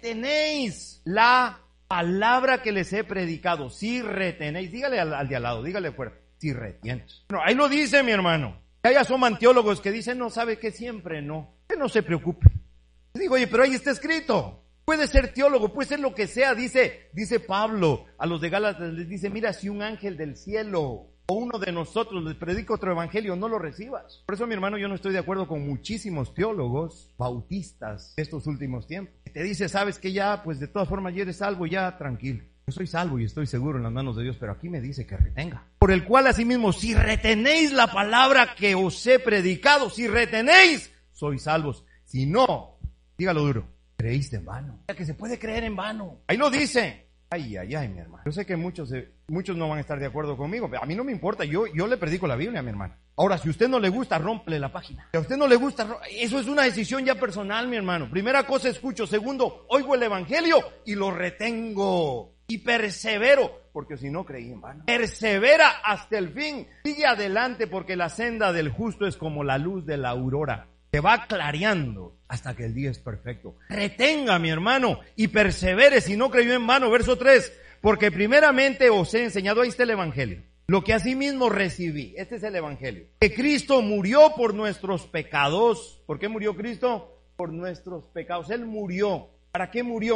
retenéis la palabra que les he predicado, si retenéis, dígale al de al lado, dígale fuera, si retienes. Bueno, ahí lo dice, mi hermano. Que haya asoman teólogos que dicen, no, sabe que siempre no. Que no se preocupe. Le digo, oye, pero ahí está escrito. Puede ser teólogo, puede ser lo que sea. Dice Pablo a los de Gálatas, les dice, mira, si un ángel del cielo o uno de nosotros les predica otro evangelio, no lo recibas. Por eso, mi hermano, yo no estoy de acuerdo con muchísimos teólogos bautistas de estos últimos tiempos. Te dice, sabes que ya, pues de todas formas ya eres salvo, ya tranquilo. Yo soy salvo y estoy seguro en las manos de Dios, pero aquí me dice que retenga. Por el cual asimismo, si retenéis la palabra que os he predicado, si retenéis, sois salvos. Si no, dígalo duro, creíste en vano. Que se puede creer en vano. Ahí lo dice. Ay, mi hermano. Yo sé que muchos no van a estar de acuerdo conmigo, pero a mí no me importa. Yo le predico la Biblia a mi hermano. Ahora, si a usted no le gusta, rómpele la página. Si a usted no le gusta, eso es una decisión ya personal, mi hermano. Primera cosa, escucho. Segundo, oigo el evangelio y lo retengo. Y persevero, porque si no creí en vano. Persevera hasta el fin. Sigue adelante, porque la senda del justo es como la luz de la aurora. Se va clareando hasta que el día es perfecto. Retenga, mi hermano, y persevere si no creyó en vano. Verso 3. Porque primeramente os he enseñado, ahí está el evangelio, lo que asimismo recibí. Este es el evangelio. Que Cristo murió por nuestros pecados. ¿Por qué murió Cristo? Por nuestros pecados. Él murió. ¿Para qué murió?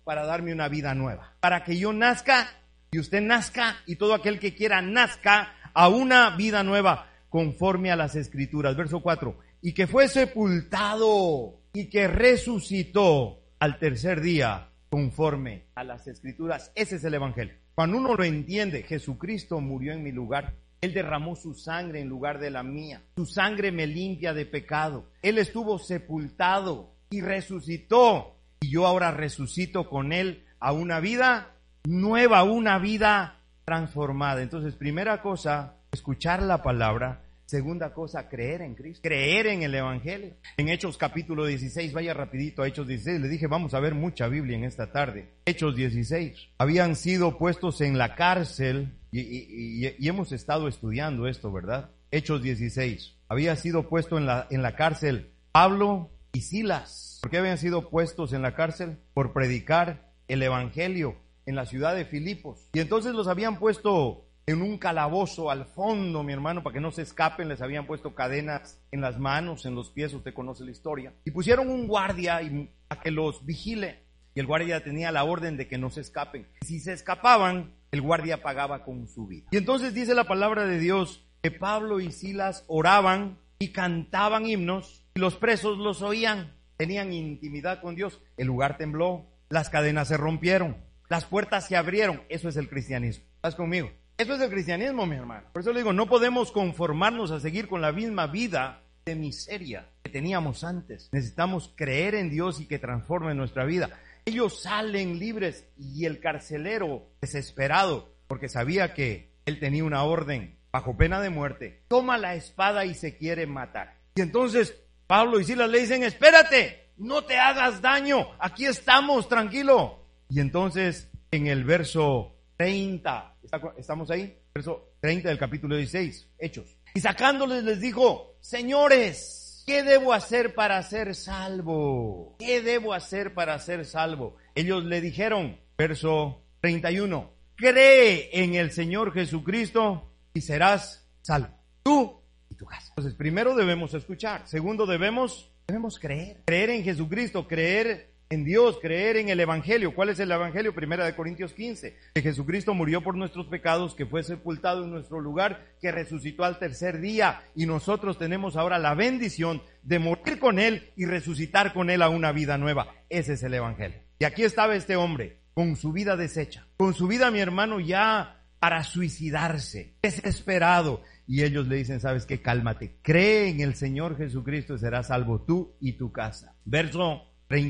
para darme una vida nueva, para que yo nazca y usted nazca y todo aquel que quiera nazca a una vida nueva conforme a las Escrituras. Verso 4, y que fue sepultado y que resucitó al tercer día conforme a las Escrituras. Ese es el Evangelio. Cuando uno lo entiende, Jesucristo murió en mi lugar. Él derramó su sangre en lugar de la mía. Su sangre me limpia de pecado. Él estuvo sepultado y resucitó. Y yo ahora resucito con Él a una vida nueva, una vida transformada. Entonces, primera cosa, escuchar la palabra. Segunda cosa, creer en Cristo, creer en el Evangelio. En Hechos capítulo 16, vaya rapidito a Hechos 16, le dije vamos a ver mucha Biblia en esta tarde. Hechos 16, habían sido puestos en la cárcel y hemos estado estudiando esto, ¿verdad? Hechos 16, había sido puesto en la cárcel Pablo y Silas. ¿Por qué habían sido puestos en la cárcel? Por predicar el Evangelio en la ciudad de Filipos. Y entonces los habían puesto en un calabozo al fondo, mi hermano, para que no se escapen. Les habían puesto cadenas en las manos, en los pies, usted conoce la historia. Y pusieron un guardia a que los vigile. Y el guardia tenía la orden de que no se escapen. Si se escapaban, el guardia pagaba con su vida. Y entonces dice la palabra de Dios que Pablo y Silas oraban y cantaban himnos y los presos los oían. Tenían intimidad con Dios. El lugar tembló, las cadenas se rompieron, las puertas se abrieron. Eso es el cristianismo. ¿Estás conmigo? Eso es el cristianismo, mi hermano. Por eso le digo, no podemos conformarnos a seguir con la misma vida de miseria que teníamos antes. Necesitamos creer en Dios y que transforme nuestra vida. Ellos salen libres y el carcelero, desesperado, porque sabía que él tenía una orden bajo pena de muerte, toma la espada y se quiere matar. Y entonces Pablo y Silas le dicen, espérate, no te hagas daño, aquí estamos, tranquilo. Y entonces en el verso 30, ¿estamos ahí? Verso 30 del capítulo 16, Hechos. Y sacándoles les dijo, señores, ¿qué debo hacer para ser salvo? ¿Qué debo hacer para ser salvo? Ellos le dijeron, verso 31, cree en el Señor Jesucristo y serás salvo, tú y tu casa. Entonces, primero debemos escuchar. Segundo, debemos creer. Creer en Jesucristo, creer en Dios, creer en el Evangelio. ¿Cuál es el Evangelio? 1 Corintios 15. Que Jesucristo murió por nuestros pecados, que fue sepultado en nuestro lugar, que resucitó al tercer día. Y nosotros tenemos ahora la bendición de morir con Él y resucitar con Él a una vida nueva. Ese es el Evangelio. Y aquí estaba este hombre, con su vida deshecha. Con su vida, mi hermano, ya para suicidarse, desesperado. Y ellos le dicen, ¿sabes qué? Cálmate. Cree en el Señor Jesucristo y serás salvo tú y tu casa. Verso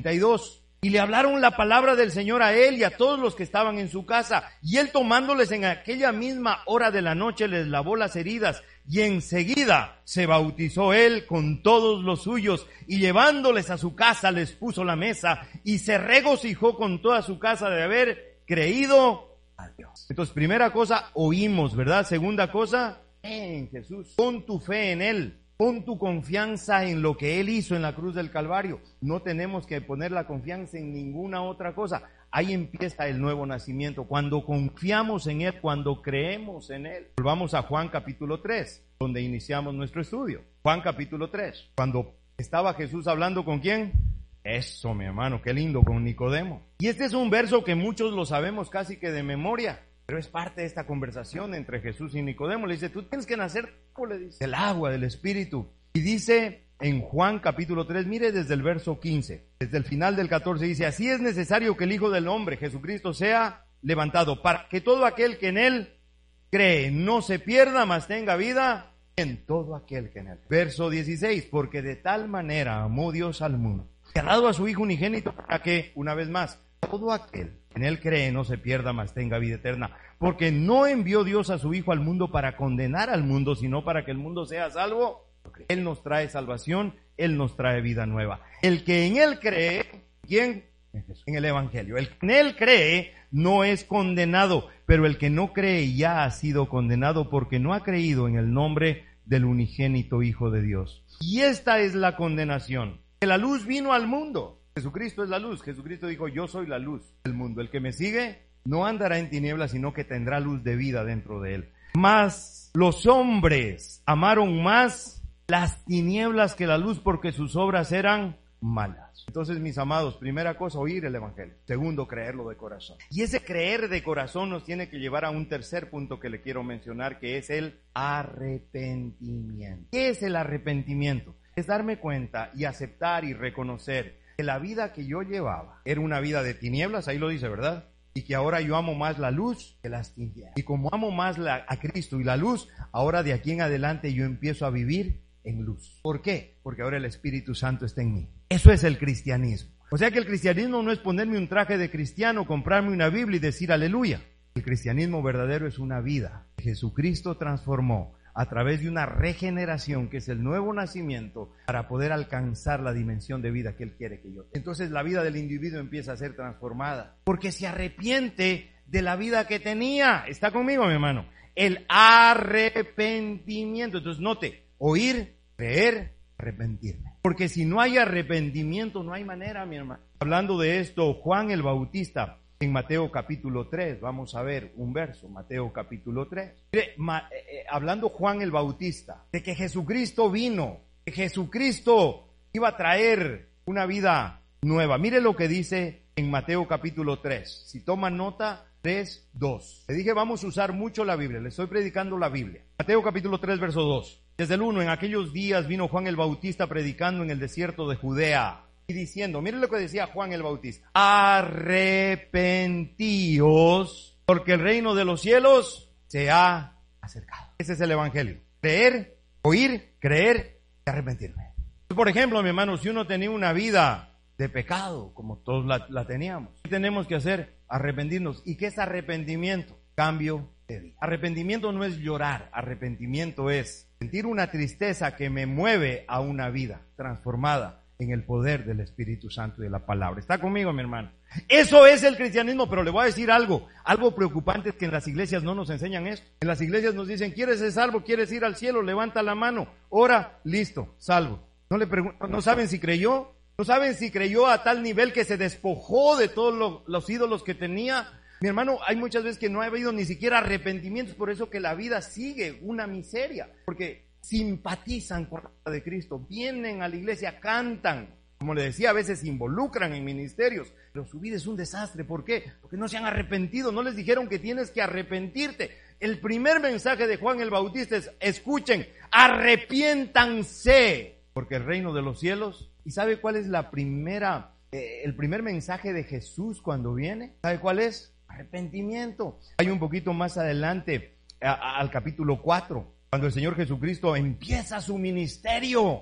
32. Y le hablaron la palabra del Señor a él y a todos los que estaban en su casa. Y él tomándoles en aquella misma hora de la noche les lavó las heridas. Y enseguida se bautizó él con todos los suyos. Y llevándoles a su casa les puso la mesa. Y se regocijó con toda su casa de haber creído a Dios. Entonces, primera cosa, oímos, ¿verdad? Segunda cosa, en Jesús. Pon tu fe en Él. Pon tu confianza en lo que Él hizo en la cruz del Calvario. No tenemos que poner la confianza en ninguna otra cosa. Ahí empieza el nuevo nacimiento. Cuando confiamos en Él, cuando creemos en Él. Volvamos a Juan capítulo 3, donde iniciamos nuestro estudio. Juan capítulo 3. Cuando estaba Jesús hablando ¿con quién? Eso, mi hermano, qué lindo, con Nicodemo. Y este es un verso que muchos lo sabemos casi que de memoria. Pero es parte de esta conversación entre Jesús y Nicodemo. Le dice, tú tienes que nacer, le dice, del agua, del Espíritu. Y dice en Juan capítulo 3, mire desde el verso 15, desde el final del 14, dice, así es necesario que el Hijo del Hombre, Jesucristo, sea levantado, para que todo aquel que en Él cree no se pierda, mas tenga vida en todo aquel que en Él cree. Verso 16, porque de tal manera amó Dios al mundo, que ha dado a su Hijo unigénito, para que, una vez más, todo aquel en Él cree no se pierda, mas tenga vida eterna. Porque no envió Dios a su Hijo al mundo para condenar al mundo, sino para que el mundo sea salvo. Él nos trae salvación, Él nos trae vida nueva. El que en Él cree, ¿quién? En el Evangelio. El que en Él cree no es condenado, pero el que no cree ya ha sido condenado porque no ha creído en el nombre del unigénito Hijo de Dios. Y esta es la condenación, que la luz vino al mundo. Jesucristo es la luz. Jesucristo dijo, yo soy la luz del mundo. El que me sigue no andará en tinieblas, sino que tendrá luz de vida dentro de él. Mas los hombres amaron más las tinieblas que la luz, porque sus obras eran malas. Entonces, mis amados, primera cosa, oír el Evangelio. Segundo, creerlo de corazón. Y ese creer de corazón nos tiene que llevar a un tercer punto que le quiero mencionar, que es el arrepentimiento. ¿Qué es el arrepentimiento? Es darme cuenta y aceptar y reconocer que la vida que yo llevaba era una vida de tinieblas, ahí lo dice, ¿verdad? Y que ahora yo amo más la luz que las tinieblas. Y como amo más a Cristo y la luz, ahora de aquí en adelante yo empiezo a vivir en luz. ¿Por qué? Porque ahora el Espíritu Santo está en mí. Eso es el cristianismo. O sea que el cristianismo no es ponerme un traje de cristiano, comprarme una Biblia y decir aleluya. El cristianismo verdadero es una vida que Jesucristo transformó a través de una regeneración, que es el nuevo nacimiento, para poder alcanzar la dimensión de vida que Él quiere que yo tenga. Entonces la vida del individuo empieza a ser transformada, porque se arrepiente de la vida que tenía. ¿Está conmigo, mi hermano? El arrepentimiento. Entonces note, oír, creer, arrepentirme. Porque si no hay arrepentimiento, no hay manera, mi hermano. Hablando de esto, Juan el Bautista, en Mateo capítulo 3, vamos a ver un verso, Mateo capítulo 3. Mire, hablando Juan el Bautista, de que Jesucristo vino, que Jesucristo iba a traer una vida nueva. Mire lo que dice en Mateo capítulo 3. Si toman nota, 3:2. Le dije, vamos a usar mucho la Biblia, le estoy predicando la Biblia. Mateo capítulo 3, verso 2. Desde el 1, en aquellos días vino Juan el Bautista predicando en el desierto de Judea y diciendo, miren lo que decía Juan el Bautista: arrepentíos, porque el reino de los cielos se ha acercado. Ese es el evangelio. Creer, oír, creer y arrepentirme. Por ejemplo, mi hermano, si uno tenía una vida de pecado, como todos la teníamos, ¿qué tenemos que hacer? Arrepentirnos. ¿Y qué es arrepentimiento? Cambio de vida. Arrepentimiento no es llorar, arrepentimiento es sentir una tristeza que me mueve a una vida transformada en el poder del Espíritu Santo y de la palabra. ¿Está conmigo, mi hermano? Eso es el cristianismo, pero le voy a decir algo preocupante es que en las iglesias no nos enseñan esto. En las iglesias nos dicen, ¿quieres ser salvo? ¿Quieres ir al cielo? Levanta la mano, ora, listo, salvo. No saben si creyó, no saben si creyó a tal nivel que se despojó de todos los ídolos que tenía. Mi hermano, hay muchas veces que no ha habido ni siquiera arrepentimientos, por eso que la vida sigue una miseria, porque simpatizan con la vida de Cristo, vienen a la iglesia, cantan, como le decía, a veces se involucran en ministerios, pero su vida es un desastre. ¿Por qué? Porque no se han arrepentido, no les dijeron que tienes que arrepentirte. El primer mensaje de Juan el Bautista es, escuchen, arrepiéntanse, porque el reino de los cielos. ¿Y sabe cuál es el primer mensaje de Jesús cuando viene? ¿Sabe cuál es? Arrepentimiento. Hay un poquito más adelante, al capítulo 4, cuando el Señor Jesucristo empieza su ministerio,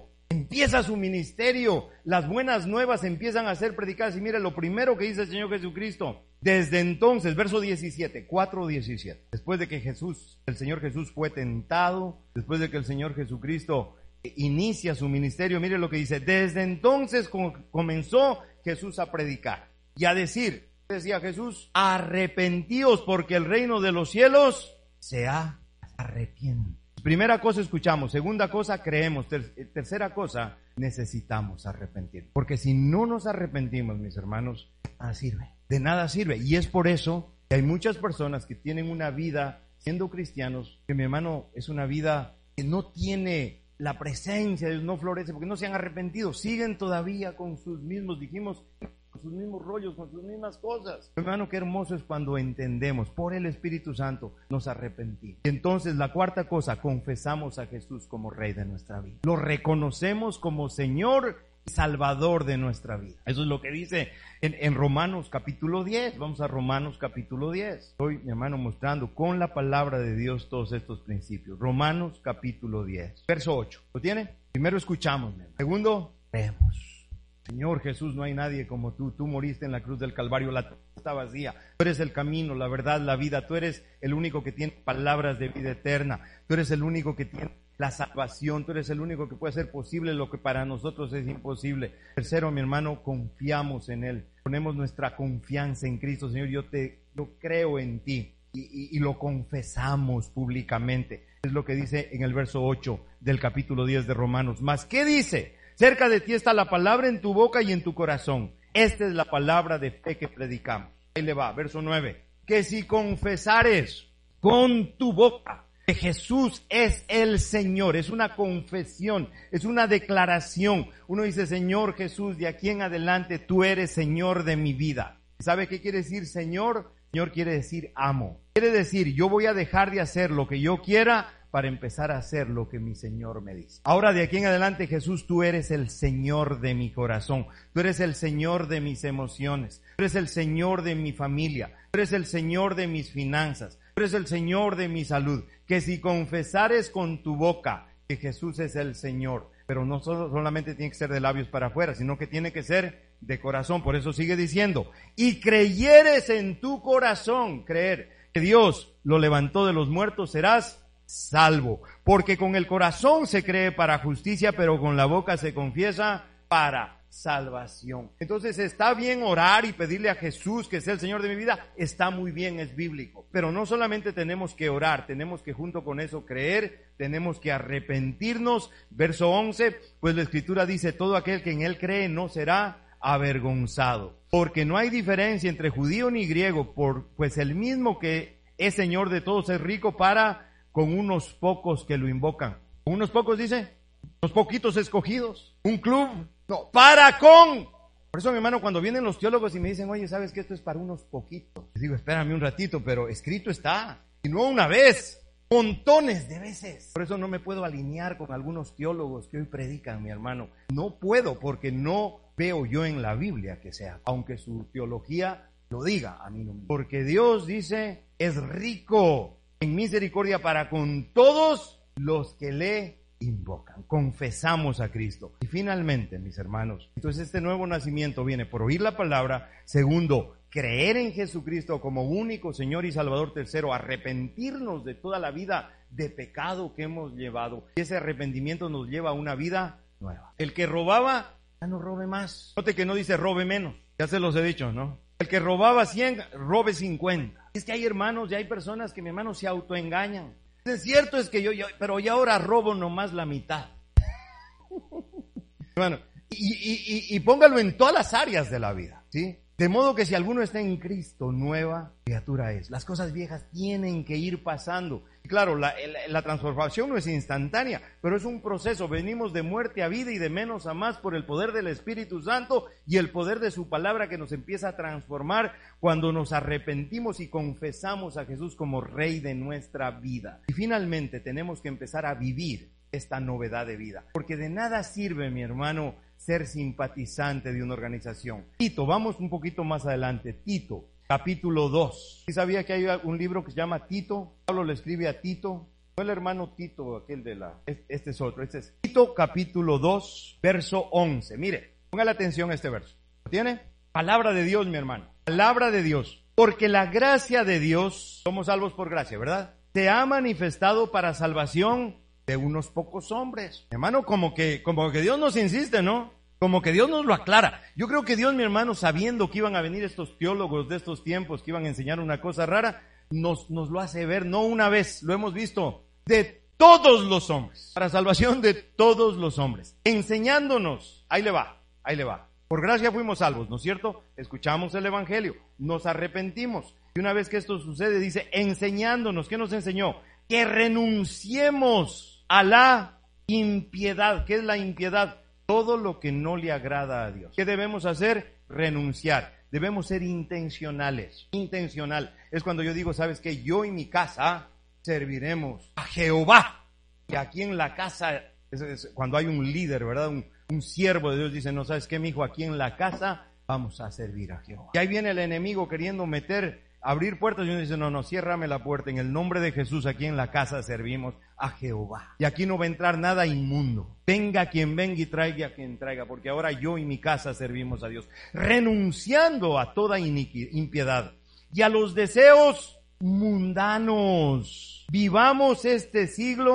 las buenas nuevas empiezan a ser predicadas. Y mire lo primero que dice el Señor Jesucristo, desde entonces, verso 17, 4:17, después de que el Señor Jesús fue tentado, después de que el Señor Jesucristo inicia su ministerio, mire lo que dice, desde entonces comenzó Jesús a predicar y a decir, decía Jesús, arrepentíos porque el reino de los cielos se ha arrepentido. Primera cosa, escuchamos. Segunda cosa, creemos. Tercera cosa, necesitamos arrepentir. Porque si no nos arrepentimos, mis hermanos, de nada sirve. Y es por eso que hay muchas personas que tienen una vida siendo cristianos, que mi hermano es una vida que no tiene la presencia de Dios, no florece, porque no se han arrepentido. Siguen todavía con sus mismos, con sus mismos rollos, con sus mismas cosas. Hermano, qué hermoso es cuando entendemos, por el Espíritu Santo, nos arrepentimos. Y entonces la cuarta cosa, confesamos a Jesús como Rey de nuestra vida. Lo reconocemos como Señor y Salvador de nuestra vida. Eso es lo que dice en Romanos capítulo 10. Vamos a Romanos capítulo 10. Estoy, mi hermano, mostrando con la palabra de Dios todos estos principios. Romanos capítulo 10, verso 8. ¿Lo tiene? Primero escuchamos, mi hermano. Segundo, creemos. Señor Jesús, no hay nadie como tú. Tú moriste en la cruz del Calvario, la tumba está vacía. Tú eres el camino, la verdad, la vida. Tú eres el único que tiene palabras de vida eterna. Tú eres el único que tiene la salvación. Tú eres el único que puede hacer posible lo que para nosotros es imposible. Tercero, mi hermano, confiamos en Él. Ponemos nuestra confianza en Cristo. Señor, yo creo en ti y lo confesamos públicamente. Es lo que dice en el verso 8 del capítulo 10 de Romanos. ¿Mas qué dice? Cerca de ti está la palabra en tu boca y en tu corazón. Esta es la palabra de fe que predicamos. Ahí le va, verso 9. Que si confesares con tu boca que Jesús es el Señor. Es una confesión, es una declaración. Uno dice, Señor Jesús, de aquí en adelante tú eres Señor de mi vida. ¿Sabe qué quiere decir Señor? Señor quiere decir amo. Quiere decir, yo voy a dejar de hacer lo que yo quiera para empezar a hacer lo que mi Señor me dice. Ahora de aquí en adelante, Jesús, tú eres el Señor de mi corazón. Tú eres el Señor de mis emociones. Tú eres el Señor de mi familia. Tú eres el Señor de mis finanzas. Tú eres el Señor de mi salud. Que si confesares con tu boca que Jesús es el Señor, pero no solamente tiene que ser de labios para afuera, sino que tiene que ser de corazón. Por eso sigue diciendo, y creyeres en tu corazón, creer que Dios lo levantó de los muertos, serás salvo. Porque con el corazón se cree para justicia, pero con la boca se confiesa para salvación. Entonces está bien orar y pedirle a Jesús que sea el Señor de mi vida, está muy bien, es bíblico. Pero no solamente tenemos que orar, tenemos que junto con eso creer, tenemos que arrepentirnos. Verso 11, pues la Escritura dice, todo aquel que en Él cree no será avergonzado. Porque no hay diferencia entre judío ni griego, pues el mismo que es Señor de todos es rico para con unos pocos que lo invocan. ¿Con unos pocos dice? Unos poquitos escogidos. ¿Un club? No, para con. Por eso, mi hermano, cuando vienen los teólogos y me dicen, oye, ¿sabes que esto es para unos poquitos? Les digo, espérame un ratito, pero escrito está. Y no una vez, montones de veces. Por eso no me puedo alinear con algunos teólogos que hoy predican, mi hermano. No puedo, porque no veo yo en la Biblia que sea, aunque su teología lo diga, a mí no. Porque Dios dice, es rico en misericordia para con todos los que le invocan. Confesamos a Cristo. Y finalmente, mis hermanos, entonces este nuevo nacimiento viene por oír la palabra. Segundo, creer en Jesucristo como único Señor y Salvador. Tercero, arrepentirnos de toda la vida de pecado que hemos llevado. Y ese arrepentimiento nos lleva a una vida nueva. El que robaba, ya no robe más. Note que no dice robe menos. Ya se los he dicho, ¿no? El que robaba 100, robe 50. Es que hay hermanos y hay personas que, mi hermano, se autoengañan. Es cierto, es que pero ya ahora robo nomás la mitad. Bueno, y póngalo en todas las áreas de la vida, ¿sí? De modo que si alguno está en Cristo, nueva criatura es. Las cosas viejas tienen que ir pasando. Claro, la transformación no es instantánea, pero es un proceso. Venimos de muerte a vida y de menos a más por el poder del Espíritu Santo y el poder de su palabra que nos empieza a transformar cuando nos arrepentimos y confesamos a Jesús como Rey de nuestra vida. Y finalmente tenemos que empezar a vivir esta novedad de vida, porque de nada sirve, mi hermano, ser simpatizante de una organización. Tito, vamos un poquito más adelante. Tito, capítulo 2. ¿Sí sabía que hay un libro que se llama Tito? Pablo le escribe a Tito. No el hermano Tito, aquel de este es otro. Este es Tito, capítulo 2, verso 11. Mire, póngale atención a este verso. ¿Lo tiene? Palabra de Dios, mi hermano. Palabra de Dios. Porque la gracia de Dios, somos salvos por gracia, ¿verdad? Se ha manifestado para salvación de unos pocos hombres. Hermano, como que Dios nos insiste, ¿no? Como que Dios nos lo aclara. Yo creo que Dios, mi hermano, sabiendo que iban a venir estos teólogos de estos tiempos, que iban a enseñar una cosa rara, nos lo hace ver, no una vez, lo hemos visto, de todos los hombres, para salvación de todos los hombres, enseñándonos, ahí le va, por gracia fuimos salvos, ¿no es cierto? Escuchamos el evangelio, nos arrepentimos, y una vez que esto sucede, dice, enseñándonos, ¿qué nos enseñó? Que renunciemos a la impiedad. ¿Qué es la impiedad? Todo lo que no le agrada a Dios. ¿Qué debemos hacer? Renunciar. Debemos ser intencionales. Intencional es cuando yo digo, ¿sabes qué? Yo y mi casa serviremos a Jehová. Y aquí en la casa, es cuando hay un líder, ¿verdad? Un siervo de Dios dice, no, ¿sabes qué, mijo? Aquí en la casa vamos a servir a Jehová. Y ahí viene el enemigo queriendo abrir puertas y uno dice, no, ciérrame la puerta. En el nombre de Jesús, aquí en la casa servimos a Jehová. Y aquí no va a entrar nada inmundo. Venga quien venga y traiga a quien traiga, porque ahora yo y mi casa servimos a Dios. Renunciando a toda impiedad y a los deseos mundanos. Vivamos en este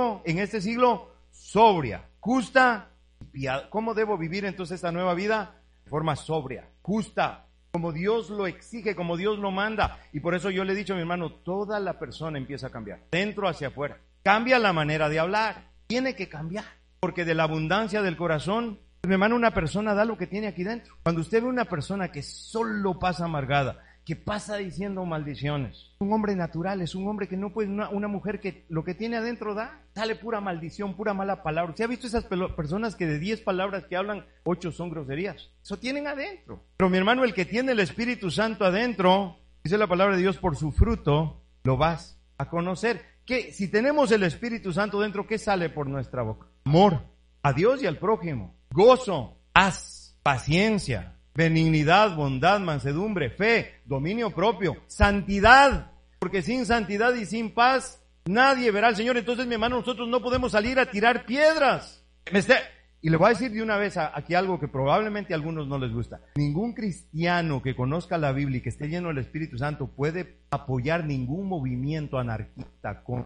siglo, sobria, justa y piadosa. ¿Cómo debo vivir entonces esta nueva vida? De forma sobria, justa, como Dios lo exige, como Dios lo manda. Y por eso yo le he dicho a mi hermano, toda la persona empieza a cambiar, dentro hacia afuera. Cambia la manera de hablar, tiene que cambiar, porque de la abundancia del corazón, mi hermano, una persona da lo que tiene aquí dentro. Cuando usted ve una persona que solo pasa amargada, que pasa diciendo maldiciones. Un hombre natural, es un hombre que no puede, una mujer que lo que tiene adentro da, sale pura maldición, pura mala palabra. ¿Se ha visto esas personas que de 10 palabras que hablan, 8 son groserías? Eso tienen adentro. Pero mi hermano, el que tiene el Espíritu Santo adentro, dice la palabra de Dios, por su fruto lo vas a conocer. Que si tenemos el Espíritu Santo dentro, ¿qué sale por nuestra boca? Amor a Dios y al prójimo, gozo, paz, paciencia, benignidad, bondad, mansedumbre, fe, dominio propio, santidad, porque sin santidad y sin paz nadie verá al Señor. Entonces, mi hermano, nosotros no podemos salir a tirar piedras. Y le voy a decir de una vez aquí algo que probablemente a algunos no les gusta. Ningún cristiano que conozca la Biblia y que esté lleno del Espíritu Santo puede apoyar ningún movimiento anarquista con...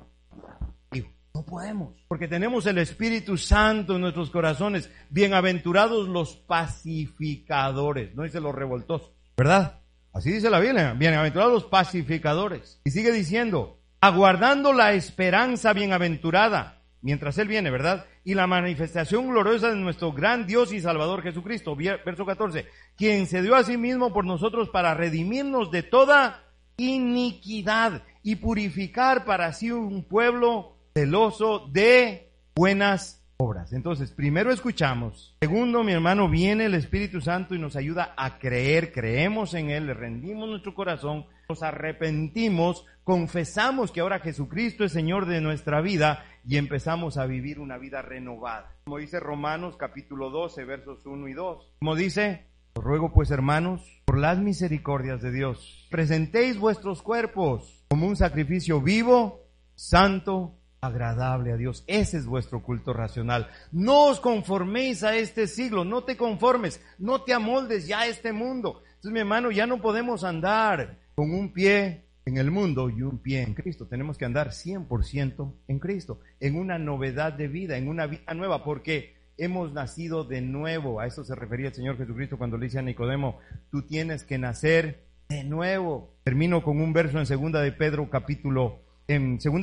No podemos, porque tenemos el Espíritu Santo en nuestros corazones. Bienaventurados los pacificadores, no dice los revoltosos, ¿verdad? Así dice la Biblia, bienaventurados los pacificadores. Y sigue diciendo, aguardando la esperanza bienaventurada, mientras Él viene, ¿verdad? Y la manifestación gloriosa de nuestro gran Dios y Salvador Jesucristo. Verso 14, quien se dio a sí mismo por nosotros para redimirnos de toda iniquidad y purificar para sí un pueblo celoso de buenas obras. Entonces, primero escuchamos. Segundo, mi hermano, viene el Espíritu Santo y nos ayuda a creer. Creemos en Él, le rendimos nuestro corazón, nos arrepentimos, confesamos que ahora Jesucristo es Señor de nuestra vida y empezamos a vivir una vida renovada. Como dice Romanos capítulo 12, versos 1 y 2. Como dice, os ruego pues, hermanos, por las misericordias de Dios, presentéis vuestros cuerpos como un sacrificio vivo, santo, agradable a Dios. Ese es vuestro culto racional. No os conforméis a este siglo, no te conformes, no te amoldes ya a este mundo. Entonces, mi hermano, ya no podemos andar con un pie en el mundo y un pie en Cristo. Tenemos que andar 100% en Cristo, en una novedad de vida, en una vida nueva, porque hemos nacido de nuevo. A eso se refería el Señor Jesucristo cuando le dice a Nicodemo, tú tienes que nacer de nuevo. Termino con un verso en 2 de Pedro capítulo 1. 2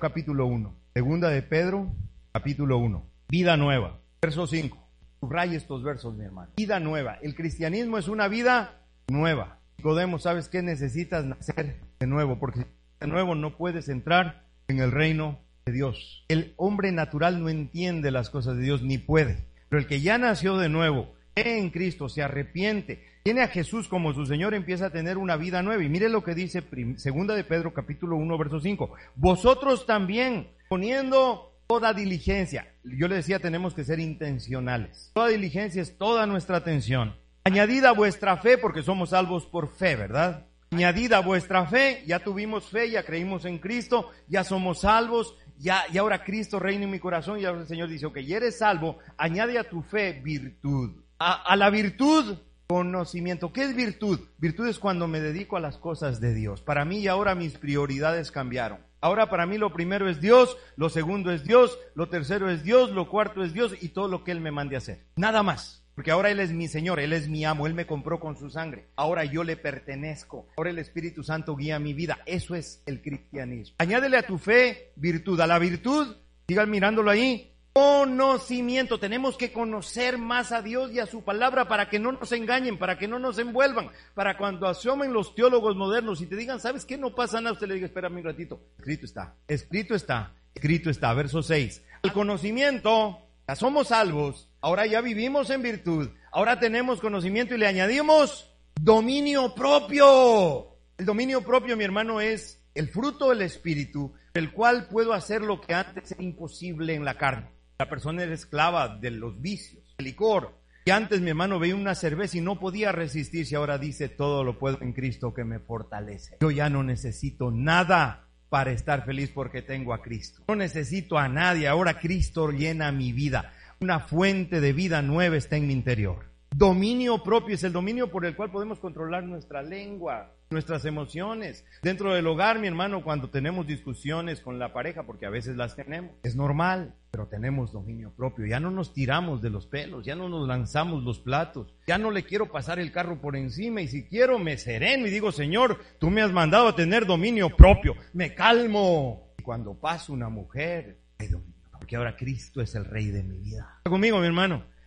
de Pedro capítulo 1. Vida nueva. Verso 5. Subraya estos versos, mi hermano. Vida nueva. El cristianismo es una vida nueva. Nicodemo, ¿sabes qué? Necesitas nacer de nuevo, porque de nuevo no puedes entrar en el reino de Dios. El hombre natural no entiende las cosas de Dios, ni puede. Pero el que ya nació de nuevo, cree en Cristo, se arrepiente, tiene a Jesús como su Señor, empieza a tener una vida nueva. Y mire lo que dice 2 de Pedro capítulo 1, verso 5. Vosotros también, poniendo toda diligencia. Yo le decía, tenemos que ser intencionales. Toda diligencia es toda nuestra atención. Añadida vuestra fe, porque somos salvos por fe, ¿verdad? Añadida vuestra fe, ya tuvimos fe, ya creímos en Cristo, ya somos salvos, y ahora Cristo reina en mi corazón, y ahora el Señor dice, ok, ya eres salvo, añade a tu fe virtud. A la virtud, conocimiento. ¿Qué es virtud? Virtud es cuando me dedico a las cosas de Dios. Para mí y ahora mis prioridades cambiaron. Ahora para mí lo primero es Dios, lo segundo es Dios, lo tercero es Dios, lo cuarto es Dios y todo lo que Él me mande a hacer. Nada más. Porque ahora Él es mi Señor, Él es mi amo, Él me compró con su sangre. Ahora yo le pertenezco. Ahora el Espíritu Santo guía mi vida. Eso es el cristianismo. Añádele a tu fe virtud. A la virtud, sigan mirándolo ahí, conocimiento. Tenemos que conocer más a Dios y a su palabra para que no nos engañen, para que no nos envuelvan, para cuando asomen los teólogos modernos y te digan, ¿sabes qué? No pasa nada. Usted le diga, espérame un ratito. Escrito está, escrito está, escrito está. Verso 6. El conocimiento, ya somos salvos. Ahora ya vivimos en virtud, ahora tenemos conocimiento y le añadimos dominio propio. El dominio propio, mi hermano, es el fruto del Espíritu, el cual puedo hacer lo que antes era imposible en la carne. La persona era esclava de los vicios, el licor. Y antes, mi hermano, veía una cerveza y no podía resistirse. Ahora dice, todo lo puedo en Cristo que me fortalece. Yo ya no necesito nada para estar feliz porque tengo a Cristo. No necesito a nadie, ahora Cristo llena mi vida. Una fuente de vida nueva está en mi interior. Dominio propio es el dominio por el cual podemos controlar nuestra lengua, nuestras emociones. Dentro del hogar, mi hermano, cuando tenemos discusiones con la pareja, porque a veces las tenemos, es normal, pero tenemos dominio propio. Ya no nos tiramos de los pelos, ya no nos lanzamos los platos, ya no le quiero pasar el carro por encima y si quiero me sereno y digo, Señor, tú me has mandado a tener dominio propio, me calmo. Y cuando pasa una mujer, hay dominio. Porque ahora Cristo es el Rey de mi vida. ¿Está conmigo, mi hermano?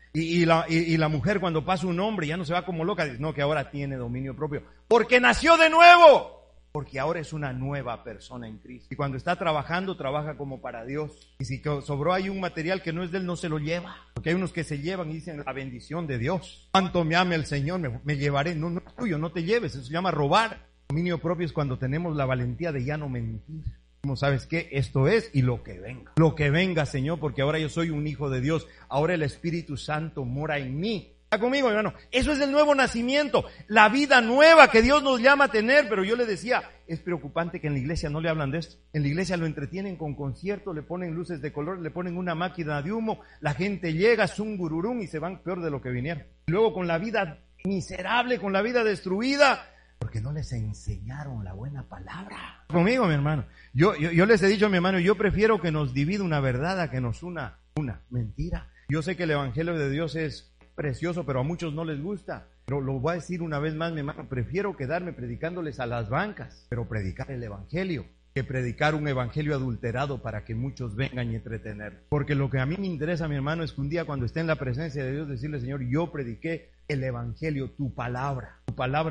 Y la mujer cuando pasa un hombre ya no se va como loca, dice, no, que ahora tiene dominio propio. Porque nació de nuevo. Porque ahora es una nueva persona en Cristo. Y cuando está trabajando, trabaja como para Dios. Y si sobró ahí un material que no es de él, no se lo lleva. Porque hay unos que se llevan y dicen, la bendición de Dios. Cuánto me ame el Señor, me llevaré. No, no es tuyo, no te lleves. Eso se llama robar. Dominio propio es cuando tenemos la valentía de ya no mentir. Como sabes qué, esto es y lo que venga. Lo que venga, Señor, porque ahora yo soy un hijo de Dios. Ahora el Espíritu Santo mora en mí. ¿Está conmigo, hermano? Eso es el nuevo nacimiento, la vida nueva que Dios nos llama a tener. Pero yo le decía, es preocupante que en la iglesia no le hablan de esto. En la iglesia lo entretienen con conciertos, le ponen luces de color, le ponen una máquina de humo, la gente llega, es un gururum y se van peor de lo que vinieron. Luego con la vida miserable, con la vida destruida, porque no les enseñaron la buena palabra. Conmigo, mi hermano. Yo les he dicho a mi hermano, yo prefiero que nos divida una verdad a que nos una mentira. Yo sé que el evangelio de Dios es precioso, pero a muchos no les gusta. Pero lo voy a decir una vez más, mi hermano, prefiero quedarme predicándoles a las bancas, pero predicar el evangelio, que predicar un evangelio adulterado para que muchos vengan y entretener. Porque lo que a mí me interesa, mi hermano, es que un día cuando esté en la presencia de Dios, decirle, Señor, yo prediqué el evangelio, tu palabra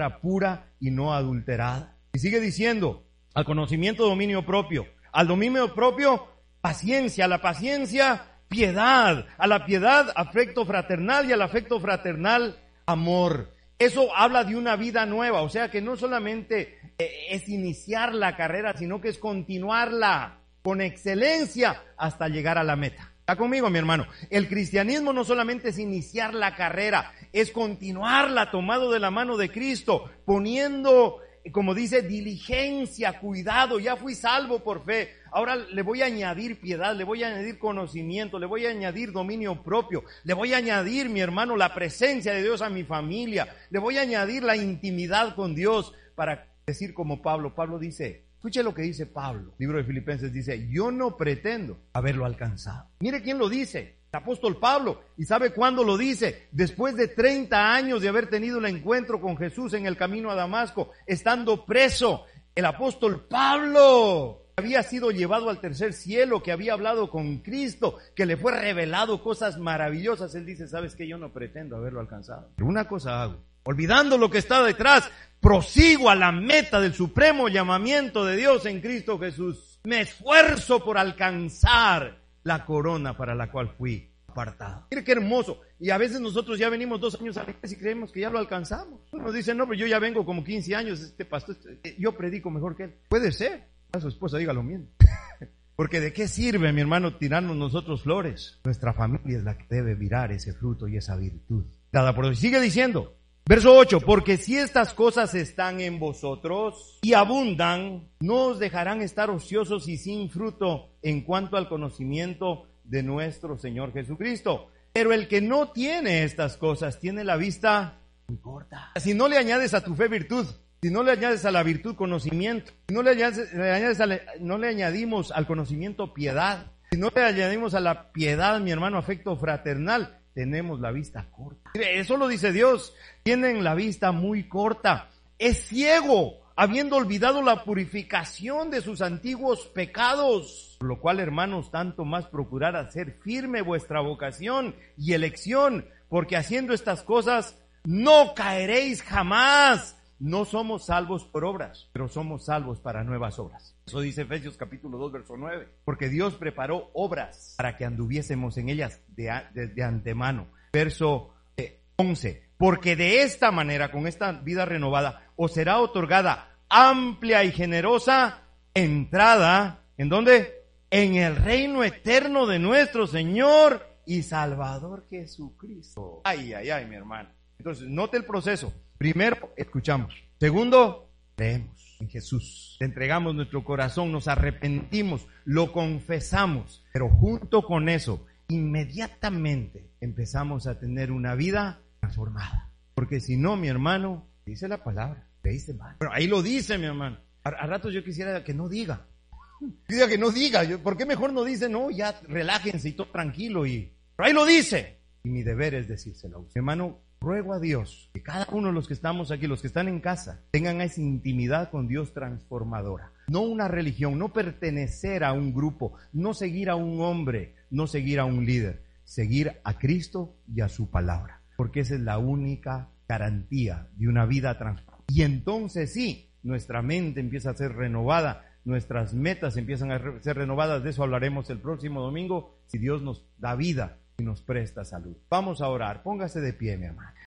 pura y no adulterada. Y sigue diciendo, al conocimiento, dominio propio, al dominio propio, paciencia, a la paciencia, piedad, a la piedad, afecto fraternal, y al afecto fraternal, amor. Eso habla de una vida nueva, o sea que no solamente es iniciar la carrera, sino que es continuarla con excelencia hasta llegar a la meta. ¿Está conmigo, mi hermano? El cristianismo no solamente es iniciar la carrera, es continuarla tomado de la mano de Cristo, poniendo, como dice, diligencia, cuidado. Ya fui salvo por fe, ahora le voy a añadir piedad, le voy a añadir conocimiento, le voy a añadir dominio propio, le voy a añadir, mi hermano, la presencia de Dios a mi familia, le voy a añadir la intimidad con Dios, para decir como Pablo dice, escuche lo que dice Pablo, libro de Filipenses, dice, yo no pretendo haberlo alcanzado. Mire quién lo dice, el apóstol Pablo. ¿Y sabe cuándo lo dice? Después de 30 años de haber tenido el encuentro con Jesús en el camino a Damasco, estando preso, el apóstol Pablo había sido llevado al tercer cielo, que había hablado con Cristo, que le fue revelado cosas maravillosas. Él dice, ¿sabes qué? Yo no pretendo haberlo alcanzado, pero una cosa hago, olvidando lo que está detrás, prosigo a la meta del supremo llamamiento de Dios en Cristo Jesús. Me esfuerzo por alcanzar la corona para la cual fui apartado. Mire qué hermoso. Y a veces nosotros ya venimos 2 años a la iglesia y creemos que ya lo alcanzamos. Nos dicen, no, pero yo ya vengo como 15 años, este pastor, yo predico mejor que él. Puede ser. A su esposa diga lo mismo. Porque ¿de qué sirve, mi hermano, tirarnos nosotros flores? Nuestra familia es la que debe mirar ese fruto y esa virtud. Dada por Dios. Sigue diciendo, verso 8, porque si estas cosas están en vosotros y abundan, no os dejarán estar ociosos y sin fruto en cuanto al conocimiento de nuestro Señor Jesucristo. Pero el que no tiene estas cosas tiene la vista muy corta. Si no le añades a tu fe virtud, si no le añades a la virtud conocimiento, si no le añadimos al conocimiento piedad, si no le añadimos a la piedad, mi hermano, afecto fraternal, tenemos la vista corta. Eso lo dice Dios, tienen la vista muy corta. Es ciego, habiendo olvidado la purificación de sus antiguos pecados. Por lo cual, hermanos, tanto más procurad hacer firme vuestra vocación y elección, porque haciendo estas cosas no caeréis jamás. No somos salvos por obras, pero somos salvos para nuevas obras. Eso dice Efesios capítulo 2, verso 9. Porque Dios preparó obras para que anduviésemos en ellas de antemano. Verso 11. Porque de esta manera, con esta vida renovada, os será otorgada amplia y generosa entrada. ¿En dónde? En el reino eterno de nuestro Señor y Salvador Jesucristo. Ay, ay, ay, mi hermano. Entonces, note el proceso. Primero, escuchamos. Segundo, creemos en Jesús. Le entregamos nuestro corazón, nos arrepentimos, lo confesamos. Pero junto con eso, inmediatamente empezamos a tener una vida transformada. Porque si no, mi hermano, dice la palabra, creíste mal. Pero ahí lo dice, mi hermano. A ratos yo quisiera que no diga. Diga que no diga. ¿Por qué mejor no dice? No, ya relájense y todo tranquilo. Pero ahí lo dice. Y mi deber es decírselo a usted. Mi hermano, ruego a Dios que cada uno de los que estamos aquí, los que están en casa, tengan esa intimidad con Dios transformadora. No una religión, no pertenecer a un grupo, no seguir a un hombre, no seguir a un líder, seguir a Cristo y a su palabra, porque esa es la única garantía de una vida transformada. Y entonces sí, nuestra mente empieza a ser renovada, nuestras metas empiezan a ser renovadas. De eso hablaremos el próximo domingo, si Dios nos da vida y nos presta salud. Vamos a orar. Póngase de pie, mi hermano.